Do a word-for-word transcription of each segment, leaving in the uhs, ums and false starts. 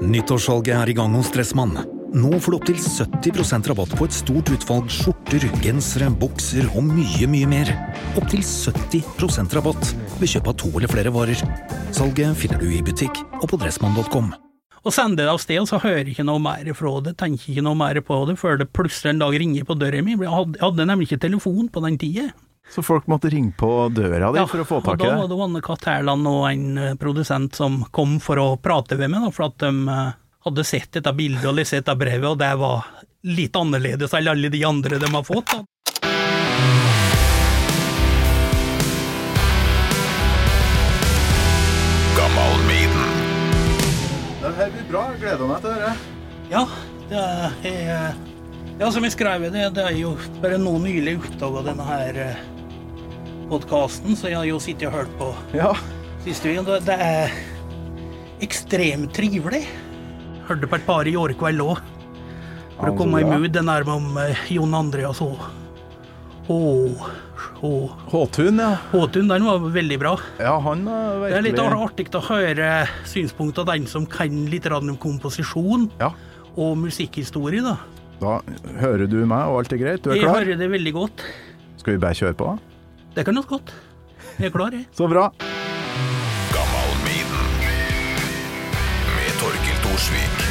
Nyttårssalget er i gang hos Dressmann. Nå får du opp til sytti prosent rabatt på et stort utvalg skjorter, gensere, bukser og mye, mye mer. Opp til sytti prosent rabatt ved kjøp av to eller flere varer. Salget finner du i butikk og på dressmann punktum com. Og sender det av sted, så hører jeg ikke noe mer fra det, tenker ikke noe mer på det, før det plutselig en dag ringer på døra mi. Jeg hadde, jeg hadde nemlig ikke telefon på den tiden. Så folk måtte ringe på døra di ja, for å få tak i det? Ja, og da var det Anne Katt Herland og en produsent som kom for å prate med meg, da, for at de uh, hadde sett dette bildet og lest dette brevet, og det var litt annerledes enn alle de andre de har fått. Da. Gammal Maiden. Det her blir bra, jeg gleder meg til å høre. Ja, det er... Ja, som jeg skrev det, det er jo bare nå nylig oppdaget denne her podcasten, så jeg har jo sittet og hørt på ja. siste uken. Det, det er ekstremt trivelig. Hørte på et par i år kveld også, for å komme i mood. Den er med om uh, Jon Andreas og Håtun, ja. Håtun, den var veldig bra. Ja, han var virkelig... Det er litt artig å høre synspunkt av den som kan litt om komposisjon ja. og musikkhistorie, da. Da hører du meg, og alt er greit? Du er jeg klar? Jeg hører det veldig godt. Skal vi bare kjøre på? Det kan nok godt. Jeg er klar, jeg. Så bra. Gammal Maiden med Torkild Thorsvik.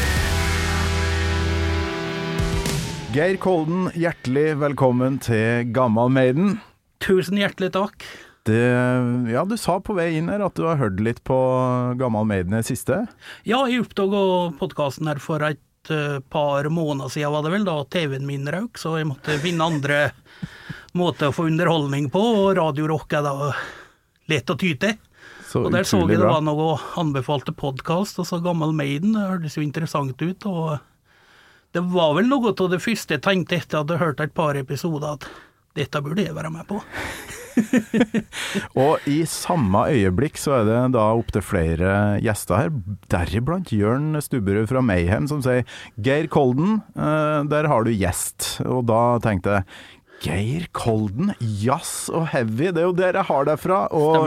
Geir Kolden, hjertelig velkommen til Gammal Maiden. Tusen hjertelig takk. Det, ja, du sa på vei inn her at du har hørt litt på Gammal Maiden i siste. Ja, jeg oppdaget podcasten her for et par måneder siden var det vel, da T V-en min røk, så jeg måtte finne andre måter å få underholdning på, og radiorock er da lett å ty til. Og der så jeg det var noe anbefalte podcast, og så Gammal Maiden, det hørtes jo interessant ut, og det var vel noe av det første jeg tenkte etter at jeg hadde hørt et par episoder, at dette burde jeg være med på. Og i samme øyeblikk så er det da opp til flere gjester her, deriblant Jørn Stubberud fra Mayhem, som sier Geir Kolden, der har du gjest. Og da tenkte jeg Geir Kolden, jazz og heavy, det er jo der jeg har deg fra. Og,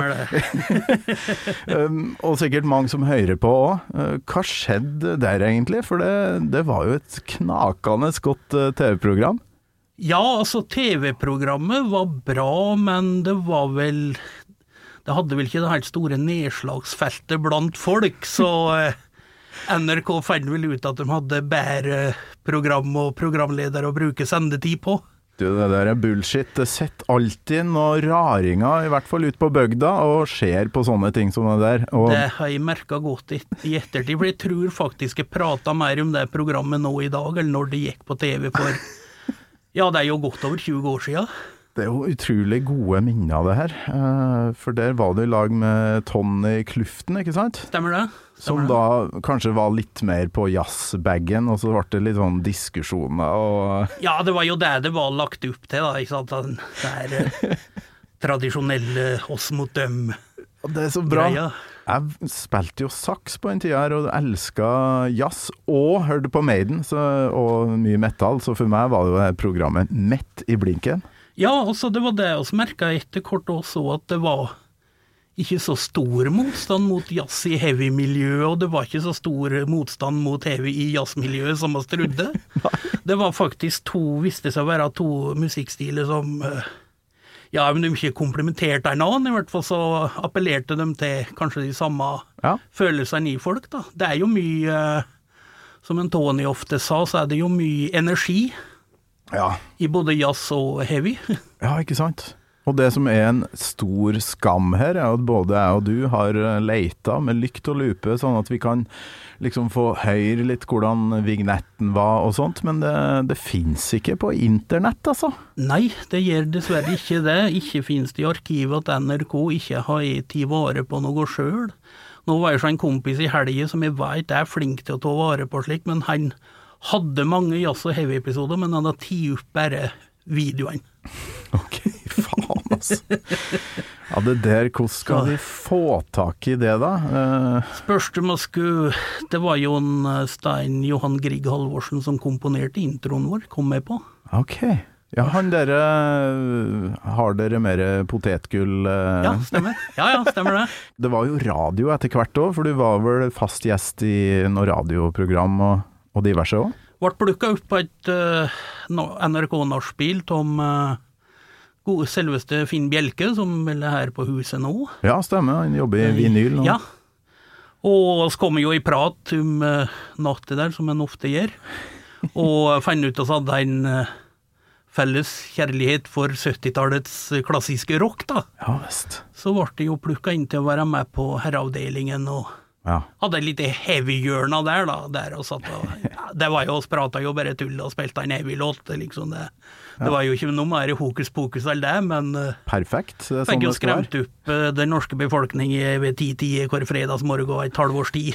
um, og sikkert mange som hører på også. Hva skjedde der egentlig? For det, det var jo et knakende godt T V-program. Ja, altså T V-programmet var bra, men det var vel... Det hadde vel ikke det helt store nedslagsfeltet blant folk, så eh, N R K fant vel ut at de hadde bedre program og programleder å bruke sendetid på. Du, det der er bullshit. Det setter alltid noen raringer, i hvert fall ut på bygda, og ser på sånne ting som det der. Og... Det har jeg merket godt i, i ettertid, for jeg tror faktisk jeg pratet mer om det programmet nå i dag, eller når det gikk på T V for... Ja, det er jo godt over tjue år siden. Det er jo utrolig gode minner av det her. For der var det i lag med Tony Kluften, ikke sant? Stemmer det. Stemmer Som det. da kanskje var litt mer på jazzbaggen, og så ble det litt sånn diskusjoner. Og... Ja, det var jo det det var lagt opp til, da, ikke sant? Den der tradisjonelle oss mot dem. Det er så bra. Greia. Jeg spilte jo saks på en tid her, og elsket jazz, og hørte på Maiden, så, og mye metal, så for meg var det jo det programmet mett i blinken. Ja, altså det var det, og så merket jeg etter kort også at det var ikke så stor motstand mot jazz i heavy-miljøet, og det var ikke så stor motstand mot heavy i jazzmiljøet som man trodde. Det var faktisk to, visste seg å være to musikkstiler som... Ja, men de ikke komplementerte en annen, i hvert fall så appellerte de til kanskje de samme ja. følelsene i folk, da. Det er jo mye, som en Tony ofte sa, så er det jo mye energi ja. i både jazz og heavy. Ja, ikke sant? Og det som er en stor skam her, er at både jeg og du har leita med lykt og lupe, sånn at vi kan liksom få høre litt hvordan vignetten var og sånt, men det, det finnes ikke på internett, altså. Nei, det gjør dessverre ikke det. Ikke finnes det i arkivet at N R K ikke har tid vare på noe selv. Nå var jeg så en kompis i helgen som jeg vet er flink til å ta vare på slik, men han hadde mange jazz- og heavy-episoder, men han hadde tid opp bare videoen. Ok, faen altså. Ja, det der, hvordan skal vi få tak i det da? Uh... Spørste man skulle, det var jo en Stein Johan Grieg Halvorsen som komponerte introen vår, kom med på. Ok. Ja, han dere har dere mer potetgull eh. Ja, stemmer. Ja, ja, stemmer det. Det var jo radio etter hvert også, for du var vel fast gjest i noe radioprogram og, og diverse også? Ble plukket opp på et uh, N R K-nachspiel om uh, gode selveste Finn Bjelke, som vel er her på huset nå. Ja, stemmer. Han jobber i vinyl nå. Ja. Og så kom jo i prat om uh, natt der, som en ofte gjør. Og fant ut oss hadde en uh, felles kjærlighet for syttitallets klassiske rock, da. Ja, vest. Så ble det jo plukket inn til å være med på herreavdelingen, og ja. hadde et lite heavy-hjørna der, da. Der og satt og, ja, det var jo, oss prata jo bare tull og spilte en heavy-låt, liksom det. Det var jo ikke noe mer hokus-pokus all det, men perfekt. Det er sånn fikk jo det skal være. skremt opp uh, den norske befolkningen ved ti-tida hver fredagsmorgen og et halvårs tid.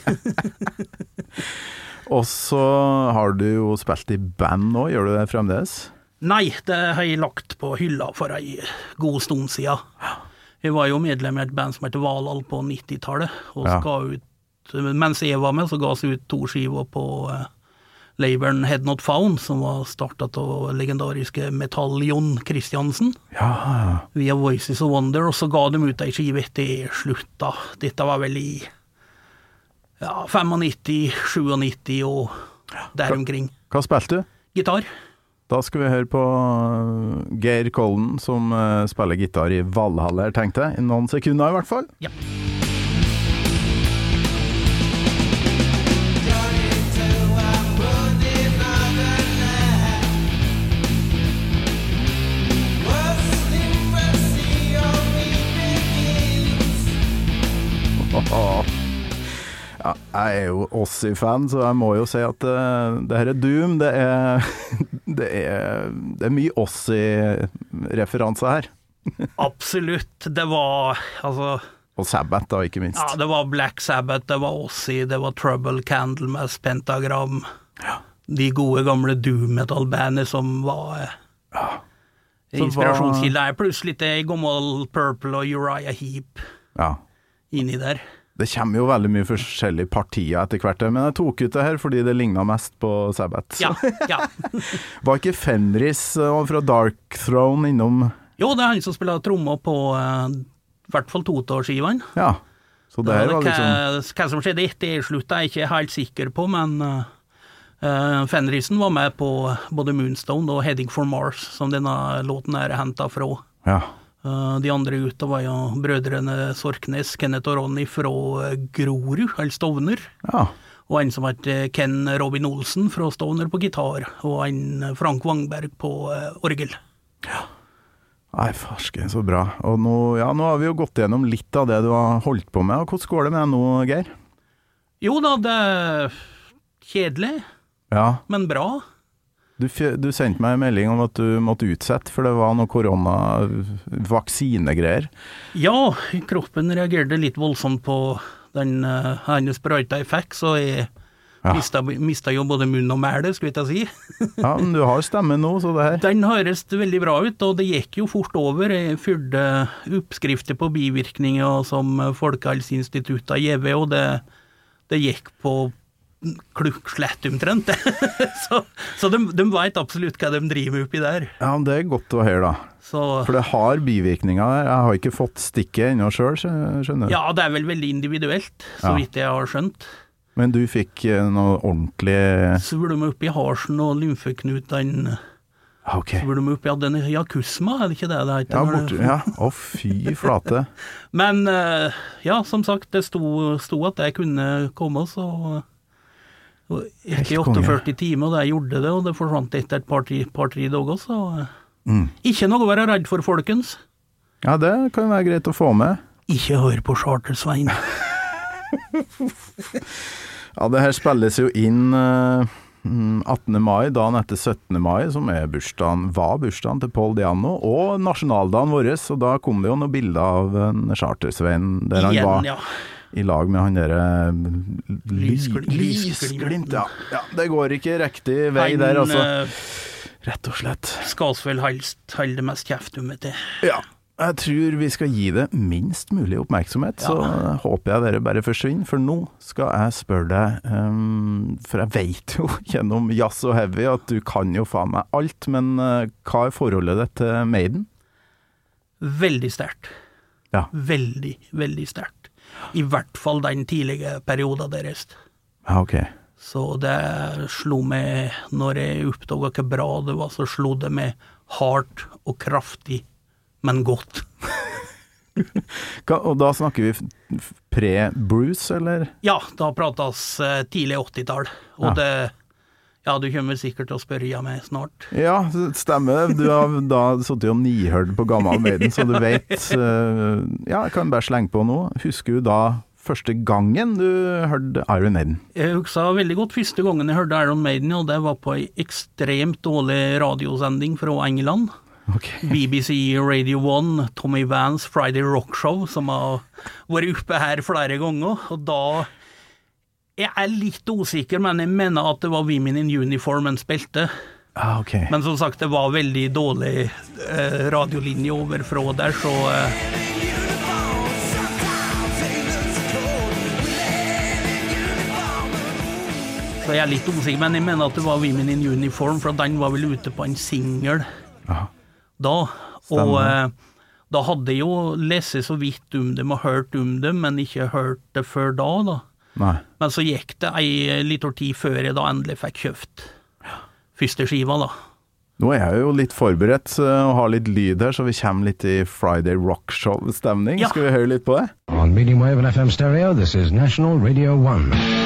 Og så har du jo spilt i band nå, gjør du det fremdeles? Nei, det har jeg lagt på hylla for en god stund siden. Jeg var jo medlem i et band som heter Valhall på nittitallet, og Ja. ga ut, mens jeg var med, så ga oss ut to skiver på uh, labelen Head Not Found, som var startet av legendariske Metall Jon Christiansen, Ja. via Voices of Wonder, og så ga de ut en skive etter slutta. Dette var vel i ja, nittifem, nittisju og der omkring. Hva spilte du? Gitar. Da skal vi høre på Geir Kolden, som uh, spiller gitar i Valhall her, tenkte jeg. I noen sekunder i hvert fall. Ja. Ja, jeg er jo Ozzy-fan, så jeg må jo si at uh, det her er Doom. Det er, det er, det er mye Ozzy-referanser her. Absolutt. Det var, altså... Og Sabbath da, ikke minst. Ja, det var Black Sabbath, det var Ozzy, det var Trouble, Candlemass, Pentagram. Ja. De gode gamle doom metal-bandene som var ja. inspirasjonskilder. Var... Pluss litt i gammel Purple og Uriah Heep ja. inni der. Det kommer jo veldig mye forskjellige partier etter hvert, men jeg tok ut det her fordi det lignet mest på Sabbath. Ja, ja. Var ikke Fenris fra Dark Throne innom? Jo, det er han som spiller trommer på uh, i hvert fall Toto-skivene. Ja, så det her var liksom... Hva, hva som skjedde etter slutt er jeg ikke helt sikker på, men uh, uh, Fenrisen var med på både Moonstone og Heading for Mars, som denne låten er hentet fra. Ja. Uh, de andre ute var jo brødrene Sorknes, Kenneth og Ronny fra Grorud, eller Stovner. Ja. Og en som het Ken Robin Olsen fra Stovner på gitar, og en Frank Wangberg på uh, orgel. Ja. Nei, farsken, så bra. Og nå, ja, nå har vi jo gått gjennom litt av det du har holdt på med. Hvordan går det med nå, Geir? Jo da, det er kjedelig, ja. men bra. Du, du sendte meg en melding om at du måtte utsette, for det var noe korona-vaksinegreier. Ja, kroppen reagerte litt voldsomt på den uh, ene sprøyta jeg fikk, så jeg ja. mistet, mistet jo både munn og mæle, skulle jeg si. Ja, men du har stemme nå, så det her. Den høres veldig bra ut, og det gikk jo fort over. Jeg fyrte oppskrifter på bivirkninger som Folkehelseinstituttet har gitt, og det, det gikk på klukkslett omtrent. så så de, de vet absolutt hva de driver oppi der. Ja, det er godt å høre da. Så, for det har bivirkninger der. Jeg har ikke fått stikket ennå selv, skjønner du? Ja, det er vel veldig individuelt, så ja. vidt jeg har skjønt. Men du fikk noe ordentlig... Svulme opp i harsen og lymfeknutene. Okay. Svulme opp i den jakusma, er det ikke det det heter? Ja, bort, ja. Å, fy flate. Men ja, som sagt, det sto, sto at jeg kunne komme, så... Ikke i åtteogførti timer, og det gjorde det, og det forsvant etter et par-tre par, dager, så mm. ikke noe å være redd for, folkens. Ja, det kan være greit å få med. Ikke hør på Charter-Svein. Ja, det her spilles jo inn uh, attende mai, dagen etter syttende mai, som er bursdagen, var bursdagen til Paul Diano, og nasjonaldagen vår, og da kom det jo noen bilder av en Charter-Svein, der han Igjen, var... ja. I lag med han der Lysglimt. Lysglimt, ja. Ja. Det går ikke riktig vei han, der, altså. Rett og slett. Skal vel helst holde det mest kjeft om det. Ja, jeg tror vi skal gi det minst mulig oppmerksomhet, ja. Så håper jeg dere bare forsvinner, for nå skal jeg spørre deg, um, for jeg vet jo gjennom jazz og heavy at du kan jo faen meg alt, men uh, hva er forholdet ditt til Maiden? Veldig sterkt. Ja. Veldig, veldig sterkt. I hvert fall den tidlige perioden deres. Ja, ok. Så det slo meg, når jeg oppdaget hvor bra det var, så slo det meg hardt og kraftig, men godt. Og da snakker vi pre-Bruce, eller? Ja, da prates uh, tidlig åttitall, og Ja. det... Ja, du kommer sikkert til å spørre meg snart. Ja, stemmer. Du har da sittet og nihørt på gammel Maiden, så du vet uh, ja, jeg kan bare slenge på noe. Husker du da første gangen du hørte Iron Maiden? Jeg husker veldig godt første gangen jeg hørte Iron Maiden, og det var på en ekstremt dårlig radiosending fra England. Okay. B B C Radio One, Tommy Vance, Friday Rock Show, som har vært oppe her flere ganger, og da... Jeg er litt usikker, men jeg mener at det var Women in Uniform en spilte. Ah, ok. Men som sagt, det var veldig dårlig eh, radiolinje overfra der, så... Eh, så jeg er litt usikker, men jeg mener at det var Women in Uniform, for den var vel ute på en single Aha. da. Og Stemmer. eh, da hadde jeg jo lest så vidt om dem og hørt om dem, men ikke hørt det før da da. Nei. Men så gikk det en litt år tid før jeg da endelig fikk kjøpt første skiva da. Nå er jeg jo litt forberedt uh, og har litt lyd her, så vi kommer litt i Friday Rock Show-stemning. Ja. Skal vi høre litt på det? On medium wave and F M stereo, this is National Radio one.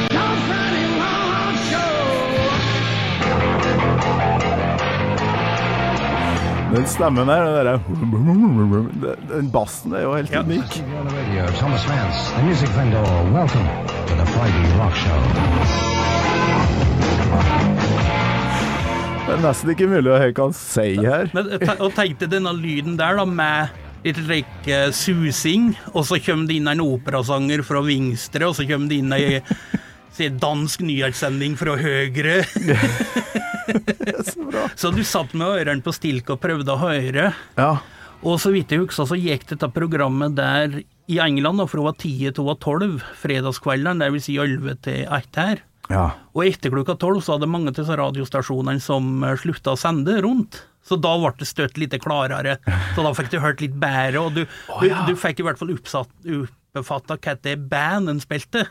Den stemmen her, den der, den bassen er jo helt Ja. unik. On the radio, Thomas Vance, the music vendor. Welcome to the Friday Rock Show. Det er nesten ikke mulig å høre hva han sier her. Men jeg te- og tenkte denne lyden der da, med litt slik uh, susing, og så kommer det inn en operasanger fra Vingstre, og så kommer det inn en se, dansk nyhetssending fra Høyre. Så bra. Så du satt med ørene på stilk og prøvde å høre. Ja. Og så vidt jeg husker, så gikk dette programmet der i England, da, fra var ti til var tolv, fredagskvelden, det vil si elleve til ett her. Ja. Og etter klokka tolv så hadde mange til disse radiostasjonene som eh, sluttet å sende rundt. Så da ble det støtt litt klarere. Så da fikk du hørt litt bedre, og du, Å, du, ja. du fikk i hvert fall oppsatt, oppfattet hva det banden spilte.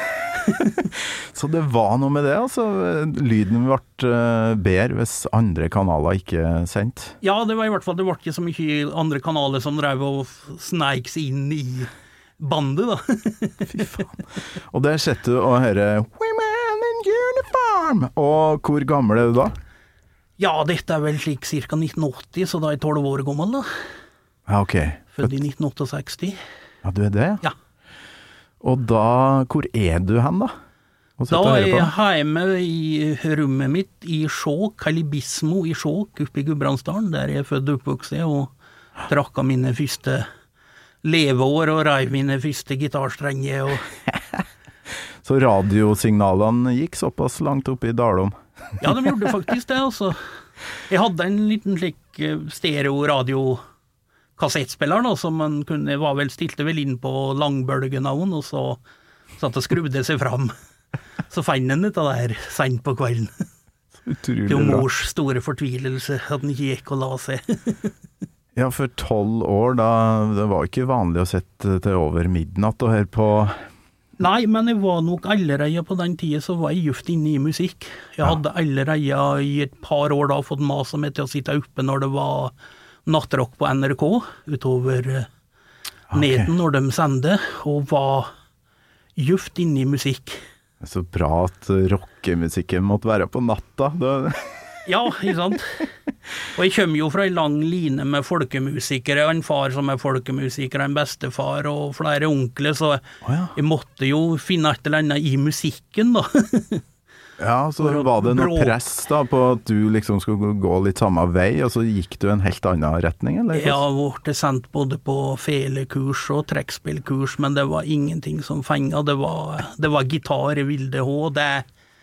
Så det var noe med det, altså. Lyden ble uh, bedre hvis andre kanaler ikke sendt. Ja, det var i hvert fall, det ble ikke så mye andre kanaler som drev og sneik seg inn i bandet, da. Fy faen. Og der sitter du og hører Women in Uniform! Og hvor gammel er du da? Ja, dette er vel slik cirka nitten åtti, så da er jeg tolv år gammel, da. Ja, ok. Født i nitten sekstisåtte. Ja, du er det? Ja. Og da, hvor er du hen da? Og sitter Da og er hører på? jeg hjemme i rommet mitt i Skjåk, Kalibismo i Skjåk, oppe i Gudbrandsdalen, der jeg er født og oppvokst, og trakk av mine første leveår og reiv mine første gitarstrenger. Og... Så radiosignalene gikk såpass langt opp i Dalom? Ja, de gjorde faktisk det, altså. Jeg hadde en liten slik stereo-radio kassettspiller da, som man kunne, var vel stilte vel inn på langbølgenavn, og så satt og skrubde seg fram. Så fant den dette der sent på kvelden. Utrolig Til bra. mors store fortvilelse at den ikke gikk og la seg. Ja, for tolv år, da, det var ikke vanlig å sette til over midnatt og høre på. Nei, men jeg var nok allerede på den tiden så var jeg gift inne i musikk. Jeg hadde allerede i et par år da fått maset meg til å sitte oppe når det var nattrock på N R K, utover uh, neten når de sendte, og var gift inne i musikk. Det er så bra at rockemusikken måtte være på natta. Det... Ja, ikke sant? Og jeg kommer jo fra en lang line med folkemusikere, en far som er folkemusiker, en bestefar og flere onkler, så Å ja. jeg måtte jo finne et eller annet i musikken da. Ja, så For å var det noe brå- press da på at du liksom skulle gå litt samme vei, og så gikk du en helt annen retning, eller? Jeg har vært sendt både på felekurs og trekkspillkurs, men det var ingenting som fenget. Det var, det var gitar jeg ville ha, og det,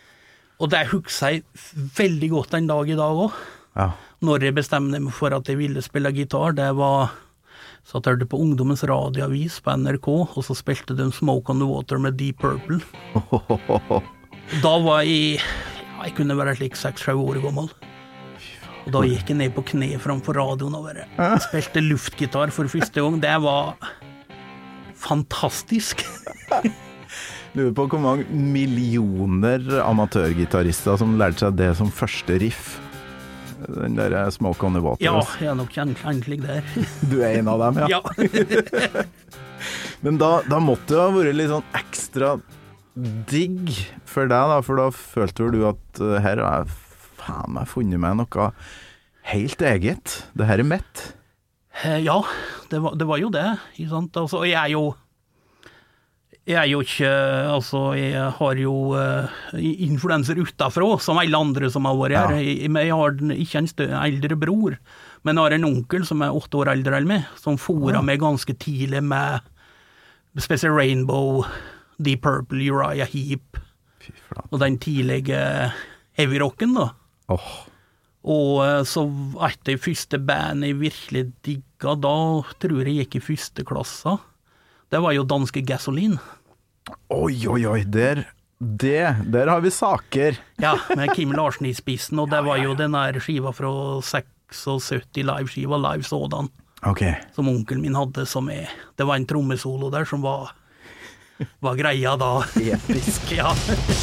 og det husker jeg veldig godt en dag i dag også. Ja. Når jeg bestemte meg for at jeg ville spille gitar, det var så at jeg hørte på Ungdommens radioavis på N R K, og så spilte de Smoke on the Water med Deep Purple. Da var jeg, ja, jeg kunne være slik seks-sju år gammel. Og da gikk jeg ned på kne framfor radioen og bare spilte luftgitar for første gang. Det var fantastisk. Lurer på hvor mange millioner amatørgitarister som lærte seg det som første riff. Den der Smoke on the Water. Ja, jeg er nok egentlig der. Du er en av dem, ja. Ja. Men da, da måtte det ha vært litt sånn ekstra digg for deg da, for da følte du at uh, her har jeg faen meg funnet meg noe helt eget. Det her er mitt. Eh, ja, det var, det var jo det, ikke sant? Altså, jeg er jo Jeg er jo ikke, altså, jeg har jo uh, influenser utenfra, som alle andre som har vært her. Ja. Jeg, jeg har ikke en større, eldre bror, men jeg har en onkel som er åtte år eldre enn meg, som fôret Ja. meg ganske tidlig med spesielt Rainbow, Deep Purple, Uriah Heep, Fy flate. og den tidlige heavy-rocken da. Åh, Og uh, så et av de første band jeg virkelig digga, da tror jeg gikk i første klasse. Det var jo danske Gasoline. oi, oi, oi, der, det, der har vi saker. Ja, med Kim Larsen i spissen, og det var jo den der skiva fra syttiseks, live-skiva, Live Sådan, Ok, som onkelen min hadde, som er, det var en trommesolo der som var, var greia da. episk. Ja.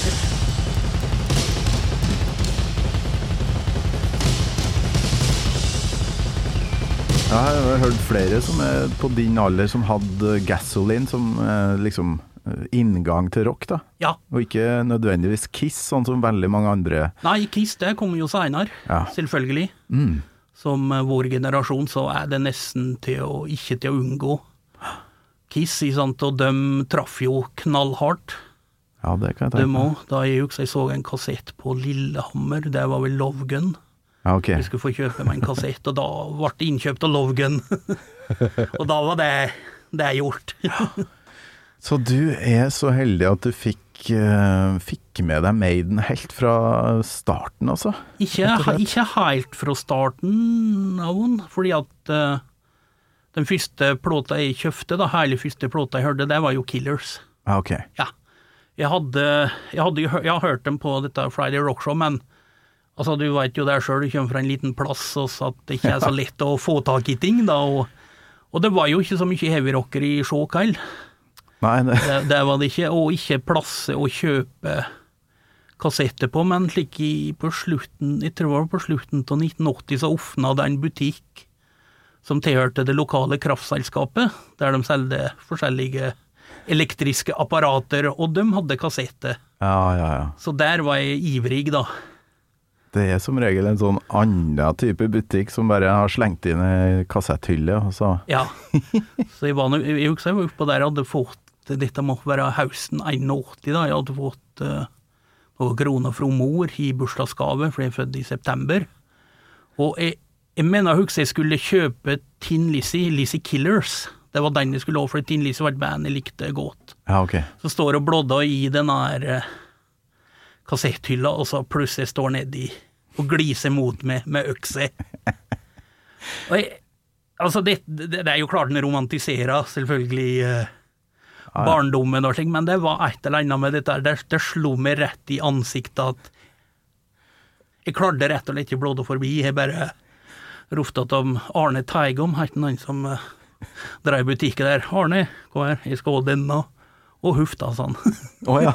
Jeg har hørt flere som er på din alder som hadde Gasoline som eh, liksom eh, inngang til rock da, Ja. og ikke nødvendigvis Kiss, sånn som veldig mange andre. Nei, Kiss, det kommer jo senere, Ja. selvfølgelig. Mm. Som uh, vår generasjon, så er det nesten til å, ikke til å unngå. Kiss, ikke sant, og de traff jo knallhardt. Ja, det kan jeg De tenke meg. òg. Da jeg husker jeg så en kassett på Lillehammer, det var vel Love Gun. Ja, ok. Jeg skulle få kjøpe meg en kassett, og da ble det innkjøpt av Love Gun. Og da var det, det gjort. Så du er så heldig at du fikk, eh, fikk med deg Maiden helt fra starten, altså? Ikke, ikke helt fra starten av den, fordi at uh, den første plåta jeg kjøpte, da, hele første plåta jeg hørte, det var jo Killers. Ja, ok. Ja. Jeg hadde, jeg hadde jo hø- jeg har hørt dem på dette Friday Rock Show, men altså, du vet jo der selv, du kommer fra en liten plass, og så at det ikke er så lett å få tak i ting, da, og, og det var jo ikke så mye heavy-rocker i Skjåk heller. Nei, det, Det, det var det ikke, og ikke plasser å kjøpe kassetter på, men slik i, på slutten, jeg tror det var på slutten av nitten åtti, så åpnet det en butikk som tilhørte det lokale kraftselskapet, der de selgte forskjellige elektriske apparater, og de hadde kassetter. ja, ja, ja. Så der var jeg ivrig, da. Det er som regel en sånn annen type butikk som bare har slengt inn i kassetthylle, og så... Ja. Så jeg var, nå- jeg husker jeg var oppe der, jeg hadde fått, dette må være høsten åtti, da, jeg hadde fått uh, noen kroner fra mor i bursdagsgave, for jeg er født i september. Og jeg, jeg mener, jeg husker jeg skulle kjøpe Tin Lizzie, Lizzie Killers. Det var den jeg skulle ha, for Tin Lizzie var et band jeg likte godt. Ja, ok. Så står jeg og blodda i den her uh, kassetthylla, og så plutselig står nedi og gliser mot meg med økse. Og jeg, altså det, det, det er jo klart den romantiserer selvfølgelig uh, barndommen og slik, men det var et eller annet med dette, det, det slo meg rett i ansiktet at jeg klarte rett og slett ikke blåde forbi, jeg bare ropte at om Arne Teigom, heter han som uh, drev butikken der. Arne, kom her, jeg skal ha denne. Og hufta sånn. Åja.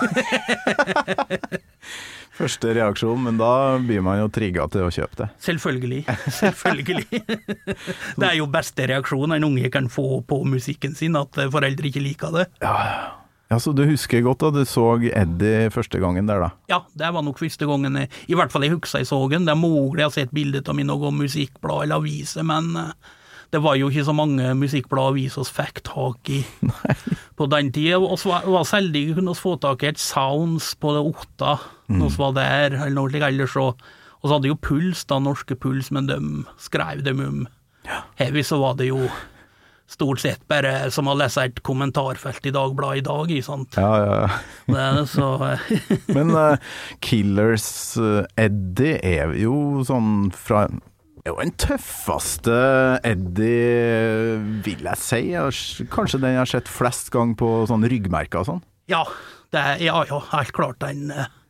Første reaksjon, men da blir man jo trigget til å kjøpe det. Selvfølgelig, selvfølgelig. Det er jo beste reaksjon en unge kan få på musikken sin, at foreldre ikke liker det. Ja, så du husker godt da du så Eddie første gangen der da? Ja, det var nok første gangen, jeg, i hvert fall jeg husker jeg så den. Det er mulig jeg har sett bildet av min noen musikkblad eller aviser, men uh, det var jo ikke så mange musikkblad aviser oss fikk tak i på den tiden. Og så var, var selvdig kunne vi få tak i et Sounds på det åtta, mm. når vi var der, eller noe slik ellers, og, og så hadde jo Puls, da, norske Puls, men de skrev dem om heavy, så var det jo stort sett bare som å lese et kommentarfelt i Dagbladet i dag, ikke sant? Ja, ja, ja. Det er det, så... Men uh, Killers uh, Eddie er jo sånn fra... Det er jo den tøffeste Eddie, vil jeg si. Jeg, kanskje den jeg har sett flest gang på sånn ryggmerker og sånn. Ja, det er, ja, ja, helt klart den,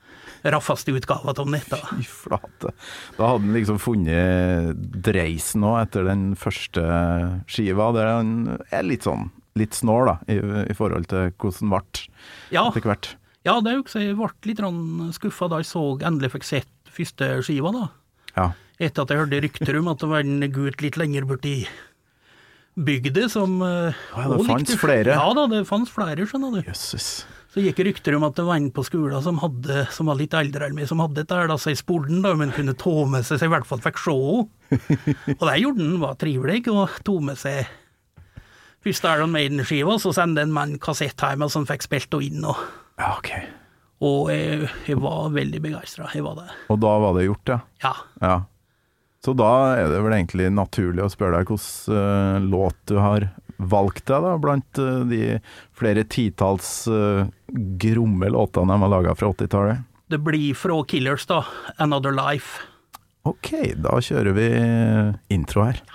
raffeste utgave av dette. Fy flate. Da hadde han liksom funnet dreisen nå etter den første skiva, der han er litt sånn, litt snår da, i, i forhold til hvordan det ble Ja. etter hvert. Ja, det er jo ikke, jeg ble litt skuffet da jeg så endelig fikk sett første skiva da. Ja. Etter at jeg hørte rykter om at det var en gutt litt lenger borti bygde som uh, Ja, det fanns flere. Ja da, det fanns flere, skjønner du. Jøsses. Så gikk det rykter om at det var en på skolen som, hadde, som var litt eldre enn meg, som hadde dette her, da, så jeg spurte den da, men kunne ta med seg, så jeg i hvert fall fikk se henne. Og det gjorde den, var trivelig, og tog med seg først Iron Maiden-skiva, så sendte en mann kassett hjem, som fikk spilt henne inn, og, Ja, ok. og jeg, jeg var veldig begeistret, jeg var det. Og da var det gjort, ja. Ja. Ja. Så da er det vel egentlig naturlig å spørre deg hvordan uh, låt du har valgt deg da, blant uh, de flere titalls uh, gromme låtene de har laget fra åttitallet. Det blir fra Killers da, Another Life. Ok, da kjører vi intro her.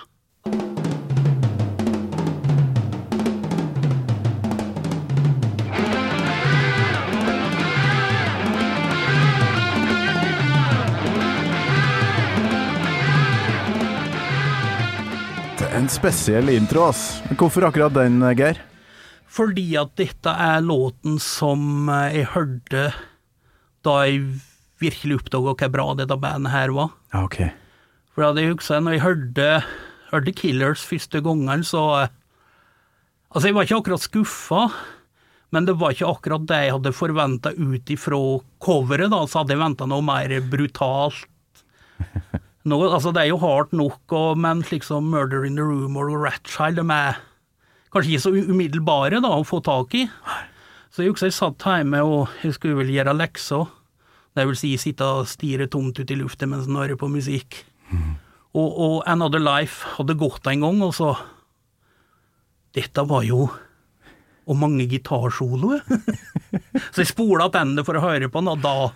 En spesiell intro, ass. Hvorfor akkurat den, Geir? Fordi at dette er låten som jeg hørte da jeg virkelig oppdaget hvor bra dette bandet her var. Ja, ok. For jeg hadde huset, når jeg hørte, hørte Killers første gangen, så altså jeg var ikke akkurat skuffet, men det var ikke akkurat det jeg hadde forventet ut ifra coveret da, så hadde jeg ventet noe mer brutalt. Nå, altså det er jo hardt nok, og, men slik som Murder in the Room og Ratchild, de er kanskje ikke så umiddelbare da, å få tak i. Så jeg også satt hjemme, og jeg skulle vel gjøre lekser. Det vil si sitte og stire tomt ut i luften mens jeg hører på musikk. Mm. Og, og Another Life hadde gått en gang, og så dette var jo og mange gitarsoloer. Så jeg spolet tilbake for å høre på den, og da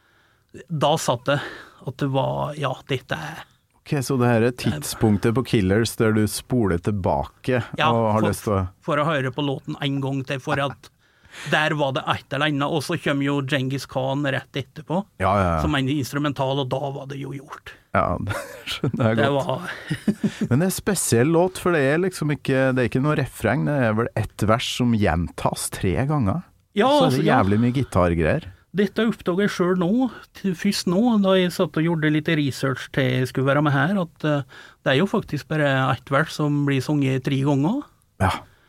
da satt det at det var, ja, dette er Ok, så det her er tidspunktet på Killers der du spoler tilbake ja, og har for, lyst til å... for å høre på låten en gang til, for at der var det et eller annet, og så kom jo Genghis Khan rett etterpå, ja, ja, ja. som en instrumental, og da var det jo gjort. Ja, det skjønner jeg det godt. Var... Men det er en spesiell låt, for det er liksom ikke, det er ikke noe refreng, det er vel ett vers som gjentas tre ganger. Ja, så er det altså, jævlig mye gitargreier. Dette oppdaget jeg selv nå, først nå, da jeg satt og gjorde litt research til jeg skulle være med her, at uh, det er jo faktisk bare ett vers som blir sunget tre ganger. Ja.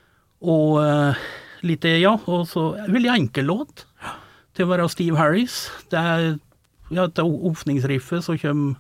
Og uh, litt, ja, og så veldig enkel låt til å være Steve Harris. Det er, ja, det er åpningsriffet, så kommer,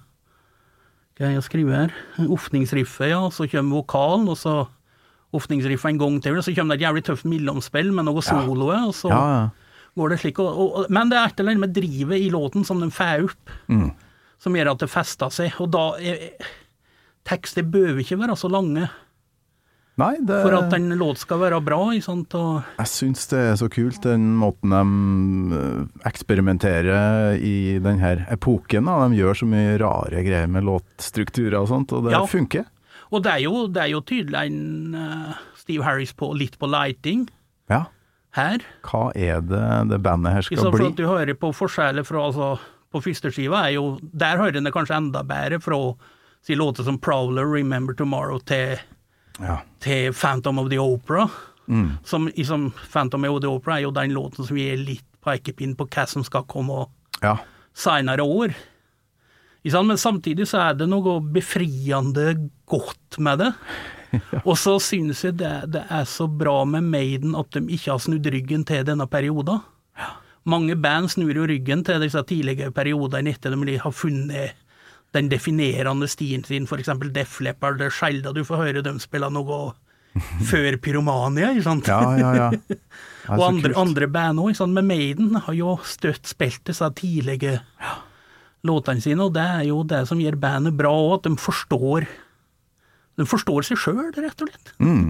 hva jeg skriver her, åpningsriffet, ja, så kommer vokalen, og så åpningsriffet en gang til, og så kommer det et jævlig tøft mellomspill med noe soloet, og så... Ja, ja. Går det slik, og, og, men det er et eller annet med drivet i låten som den får opp, mm. som gjør at det fester seg, og da er, tekster bør ikke være så lange, Nei, det... for at en låt skal være bra, ikke sant? Og... Jeg synes det er så kult, den måten de eksperimenterer i denne epoken, da. De gjør så mye rare greier med låtstrukturer og sånt, og det ja. funker. Og det er jo, det er jo tydelig en uh, Steve Harris på litt på lighting, Ja. her. Hva er det det bandet her skal I så bli? for at du hører på forskjellet fra, altså, på første skiva er jo, der hører den kanskje enda bedre fra si låter som Prowler, Remember Tomorrow til, Ja. til Phantom of the Opera. Mm. Som, som Phantom of the Opera er jo den låten som gir litt pekepinn på hva som skal komme Ja. senere år. Men samtidig så er det noe befriende godt med det. Og så synes jeg det, det er så bra med Maiden at de ikke har snudd ryggen til denne perioden. Ja. Mange band snur jo ryggen til disse tidlige periodene etter de har funnet den definerende stien sin, for eksempel Def Leppard, det sjelden du får høre dem spille noe før Pyromania, ikke sant? Ja, ja, ja. Og andre, andre band også, men Maiden har jo støtt spilt disse tidlige ja. låtene sine, og det er jo det som gjør bandet bra også, at de forstår De forstår seg selv, rett og slett. Mm.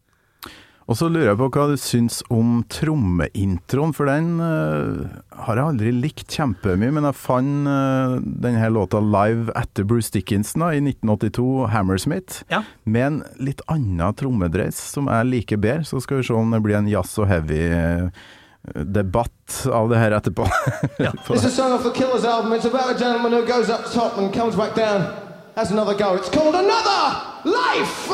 Og så lurer jeg på hva du syns om trommeintroen, for den uh, har jeg aldri likt kjempemye, men jeg fant uh, denne låta live etter Bruce Dickinson da, i nitten åttito, Hammersmith, Ja. med en litt annen trommedreis som jeg liker bedre, så skal vi se om det blir en jazz og heavy uh, debatt av det her etterpå. Ja. It's a song off the Killers album. It's about a gentleman who goes up top and comes back down, has another go. It's called Another Life!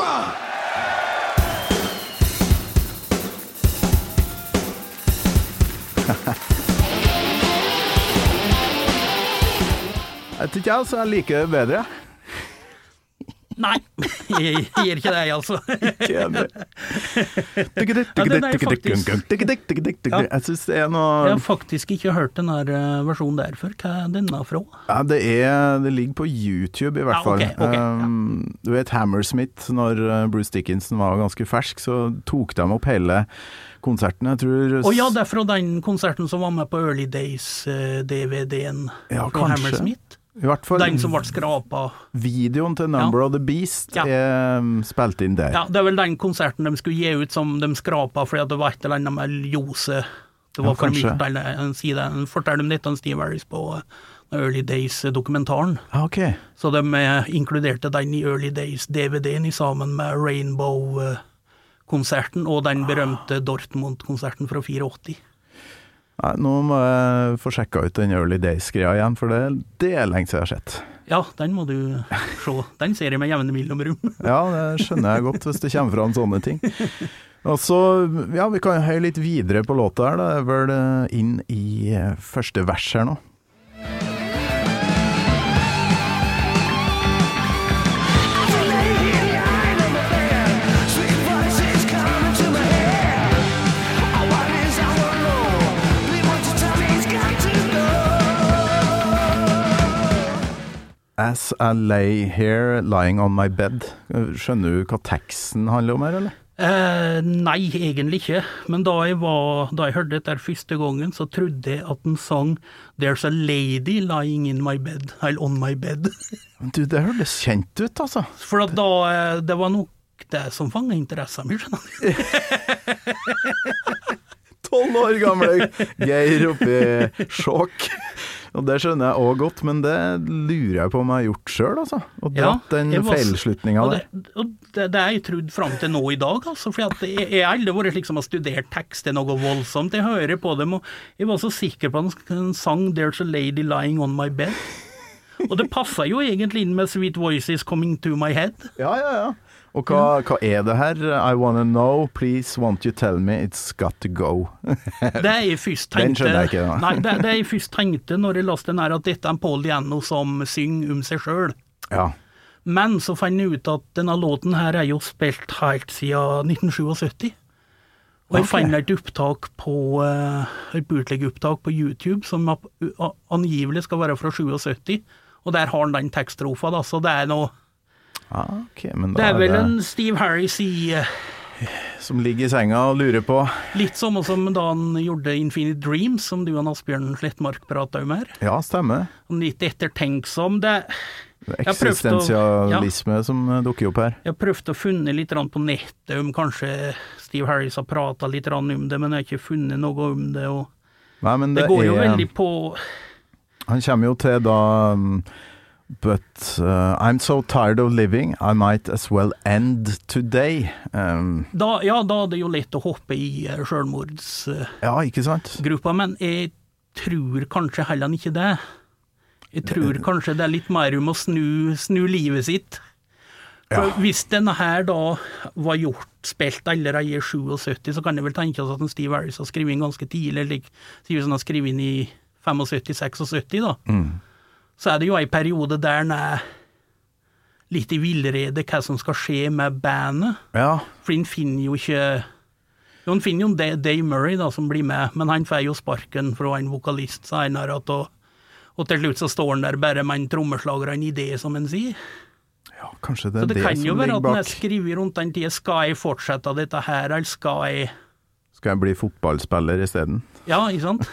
Jeg tror ikke jeg, altså, jeg liker det bedre. Nei, jeg gir ikke deg, altså. Ikke enig. Ja, den er faktisk... Jeg synes det er noe... Jeg har faktisk ikke hørt den her versjonen der før. Hva er denne fra? Ja, det, er, det ligger på YouTube i hvert Ja, fall. ok, ok, ja. um, du vet Hammersmith, når Bruce Dickinson var ganske fersk, så tok de opp hele konserten, jeg tror... Å ja, det er fra den konserten som var med på Early Days-D V D-en Ja, fra kanskje. Hammersmith. I hvert fall Den som ble skrapa. videoen til Number Ja. of the Beast Ja. er um, spilt inn der. Ja, det er vel den konserten de skulle gi ut som de skrapa fordi at det var et eller annet med ljose. Det var Ja, for kanskje. mye til en side. Forteller om dette om Steve Harris på uh, Early Days-dokumentaren. Ah, ok. Så de uh, inkluderte den i Early Days-D V D-en i sammen med Rainbow-konserten og den berømte Dortmund-konserten fra åttifire. Nei, nå må jeg få sjekka ut den Early Days-greia igjen, for det, det er lenge siden jeg har sett. Ja, den må du se. Den ser jeg med jevne mellomrom. Ja, det skjønner jeg godt hvis det kommer fram sånne ting. Og så, ja, vi kan høre litt videre på låta her, da. Det er vel eh, inn i eh, første vers her nå. As I lay here, lying on my bed. Skjønner du hva teksten handler om her, eller? Eh, nei, egentlig ikke. Men da jeg, var, da jeg hørte dette første gangen, så trodde jeg at den sang There's a lady lying in my bed, eller on my bed. Du, det hørtes kjent ut, altså. For at da, eh, det var nok det som fanget interessen min, skjønner du. Tolv år gamle Geir oppi sjokk. Og det skjønner jeg også godt, men det lurer jeg på om jeg har gjort selv, altså. Og Ja, dratt den jeg var- feilslutningen Og der. det, og det, det har jeg trodd fram til nå i dag, altså, for at jeg, jeg har aldri vært liksom har studert tekster noe voldsomt. Jeg hører på dem, og jeg var så sikker på at han sang There's a lady lying on my bed. Og det passet jo egentlig inn med Sweet Voices Coming to my head. Ja, ja, ja. Og hva, hva er det her? I wanna know, please won't you tell me, it's got to go. Det jeg først Den tenkte, skjønner jeg ikke, da. nei, det, det jeg først tenkte når jeg leste den her, at dette er en Paul Diano som synger om seg selv. Ja. Men så fant jeg ut at denne låten her er jo spilt helt siden nitten syttisju. Og jeg Ok. fant et opptak på, uh, et bootleg-opptak på YouTube som a- a- angivelig skal være fra syttisju, og der har han den tekststrofa, da, så det er noe, Ah, ok, men da det er vel det en Steve Harris i uh, som ligger i senga og lurer på. litt som, som da han gjorde Infinite Dreams, som du og Asbjørn Slettmark pratet om her. Ja, stemmer. Og litt ettertenksom, det Det er Jeg prøvde å- eksistensialisme som eh, dukker opp her. Jeg prøvde å funne litt på nettet om kanskje Steve Harris har pratet litt om det, men jeg har ikke funnet noe om det, og Nei, men det det, går jo er, veldig på Han kommer jo til da um, But uh, I'm so tired of living, I might as well end today. Um, da, Ja, da er det jo lett å hoppe i eh, selvmordsgruppa, ja, ikke sant? men jeg tror kanskje heller ikke det. Jeg tror kanskje det er litt mer om å snu, snu livet sitt. For Ja. hvis denne her da var gjort, spilt allerede i syttisju, så kan det vel tenkes at en Steve Harris har skrevet inn ganske tidlig, eller sier han har skrevet inn i syttifem sekstisju da. Mm. Så er det jo en periode der han er litt i villrede hva som skal skje med bandet. Ja, For han finner jo ikke Jo, han finner jo Da- Dave Murray da, som blir med, men han får jo sparken fra en vokalist senere, at og, og til slutt så står han der bare med en trommeslager og en idé, som han sier. ja, kanskje det Så er det, det, kan jo som være ligger at han er bak. skrevet rundt den tida. Skal jeg fortsette dette her, eller skal jeg Skal jeg bli fotballspiller i stedet? Ja, ikke sant?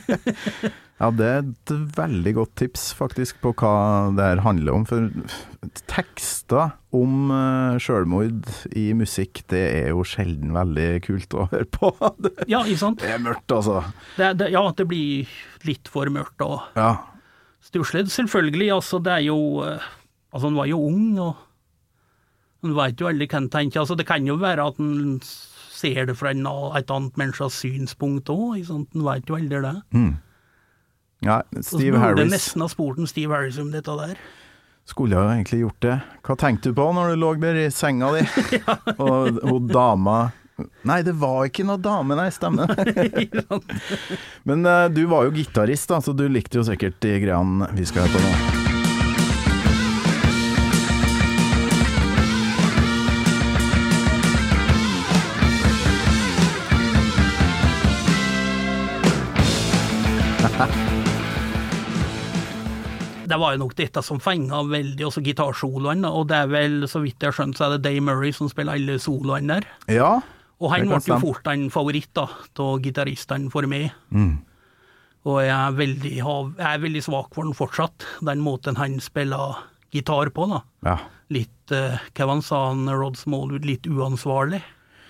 Ja, det er et veldig godt tips faktisk på hva det her handler om, for tekster om uh, selvmord i musikk, det er jo sjelden veldig kult å høre på. Det Ja, ikke sant? er mørkt, altså. Det, det, ja, det blir litt for mørkt og Ja, stusslig. Selvfølgelig, altså, det er jo eh, Altså, han var jo ung, og han vet jo aldri hva han tenker. Altså, det kan jo være at han ser det fra en, et annet menneskers synspunkt også, ikke sant? Den vet jo aldri det. Mm. Ja, Steve Harris. Det nesten ha spurt en Steve Harris om dette der. Skulle jo egentlig gjort det. Hva tenkte du på når du lå der i senga di? ja. Og, og dama... Nei, det var ikke noe dame, nei, stemme. Men uh, du var jo gitarist da, så du likte jo sikkert de greiene vi skal høre på nå. Det var jo nok dette som fenget veldig, også gitarsoloene, og det er vel, så vidt jeg har skjønt, så er det Dave Murray som spiller alle soloene der. Ja. Og han ble jo fort en favoritt da, til gitaristene for meg. Mm. Og jeg er, veldig, jeg er veldig svak for den fortsatt, den måten han spiller gitar på da. Ja. Litt, uh, hva han sa, han, Rod Smallwood, litt uansvarlig.